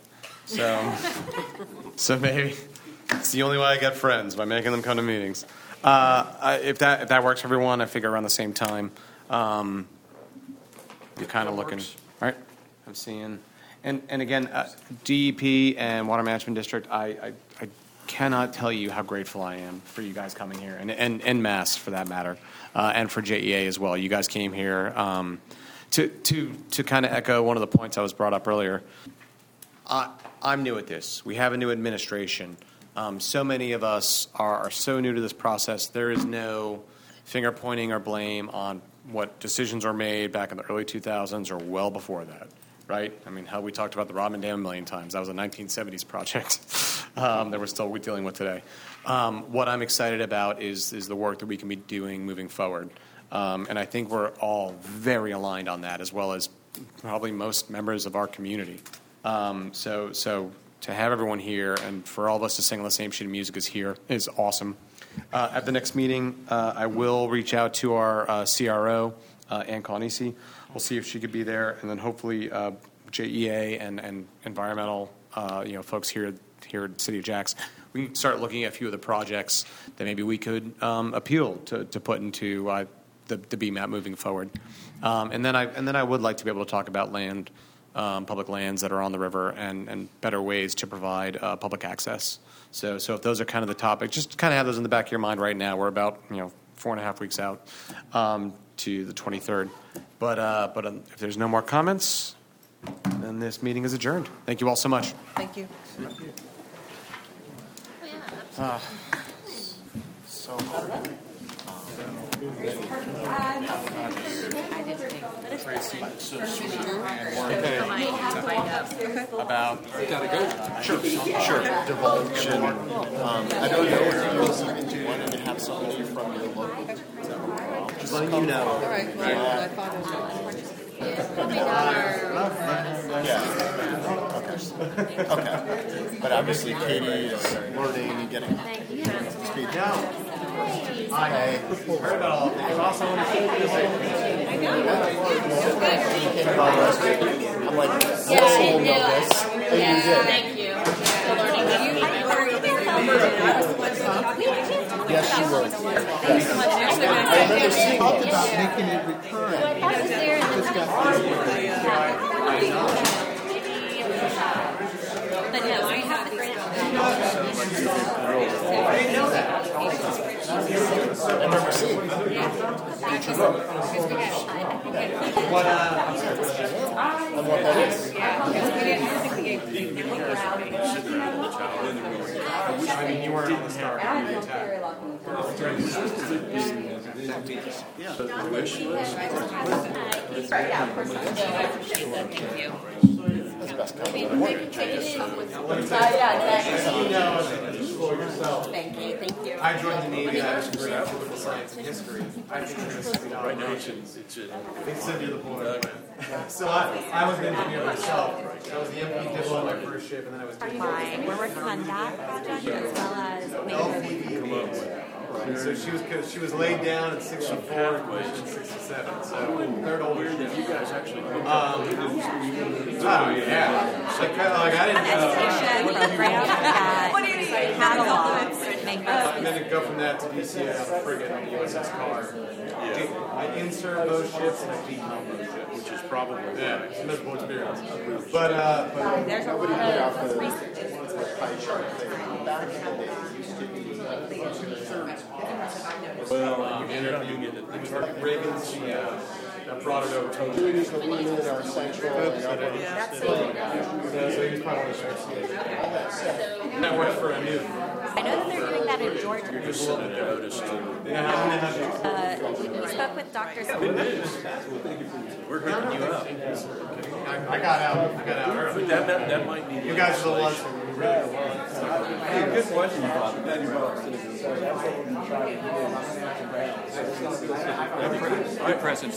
So maybe it's the only way I get friends, by making them come to meetings. If that works for everyone, I figure around the same time. You're kind of looking, right? I'm seeing, and again, DEP and Water Management District. I cannot tell you how grateful I am for you guys coming here, and Mass for that matter, and for JEA as well. You guys came here to kind of echo one of the points I was brought up earlier. I'm new at this. We have a new administration. So many of us are so new to this process. There is no finger pointing or blame on what decisions were made back in the early 2000s or well before that, right? I mean, how we talked about the Rodman Dam a million times. That was a 1970s project that we're still dealing with today. What I'm excited about is the work that we can be doing moving forward. And I think we're all very aligned on that, as well as probably most members of our community. So to have everyone here and for all of us to sing on the same sheet of music is awesome. At the next meeting, I will reach out to our CRO, Ann Colnisi. We'll see if she could be there, and then hopefully JEA and environmental folks here at City of Jax. We can start looking at a few of the projects that maybe we could appeal to put into the BMAP moving forward. And then I would like to be able to talk about land public lands that are on the river and better ways to provide public access. So if those are kind of the topics, just kind of have those in the back of your mind right now. We're about 4.5 weeks out to the 23rd. But if there's no more comments, then this meeting is adjourned. Thank you all so much. Thank you. About gotta go. Sure. Divulge and I don't know if you're listening to wanting to have somebody from your local. Just letting you know. All right. I thought it Yeah. Okay. But obviously Katie is learning and getting speed down. Hi. Heard about all of this. Also, I'm like, Melissa will know this. And you did. Thank you. Yes, she will. I remember seeing it about making it recurrent. But no, I have the grant. I didn't know that. I remember seeing it. what that is? I mean, you weren't on the start of the attack. The wish list. That's the best kind of Thank you. I joined the Navy. I was great for political science and history. I think Right now, it's Cindy the boy. So I was an engineer myself. I was the MP dibble on my first ship, and then I was. Fine. We're working on that project as well as LPD. So she was laid down at 64 and pushed at 67. So third oldest. You guys actually. Oh yeah. Like I didn't and then to go from that to DCA on a frigate on the USS Carr. I insert those ships and I decom those ships, which is probably it's a miserable experience. But there's a nobody lot put out of the research. pie chart thing. Back in the day, it used to be Reagan's brought it over to doing is the lean in our central and our so he was probably one of the that worked for a new. I know that they're doing that in Georgia. You're just sending a notice to. We spoke with Dr. We're hooking you up. I got out early. But that might need. You guys are the ones who really want. good question, Bob. Good presence.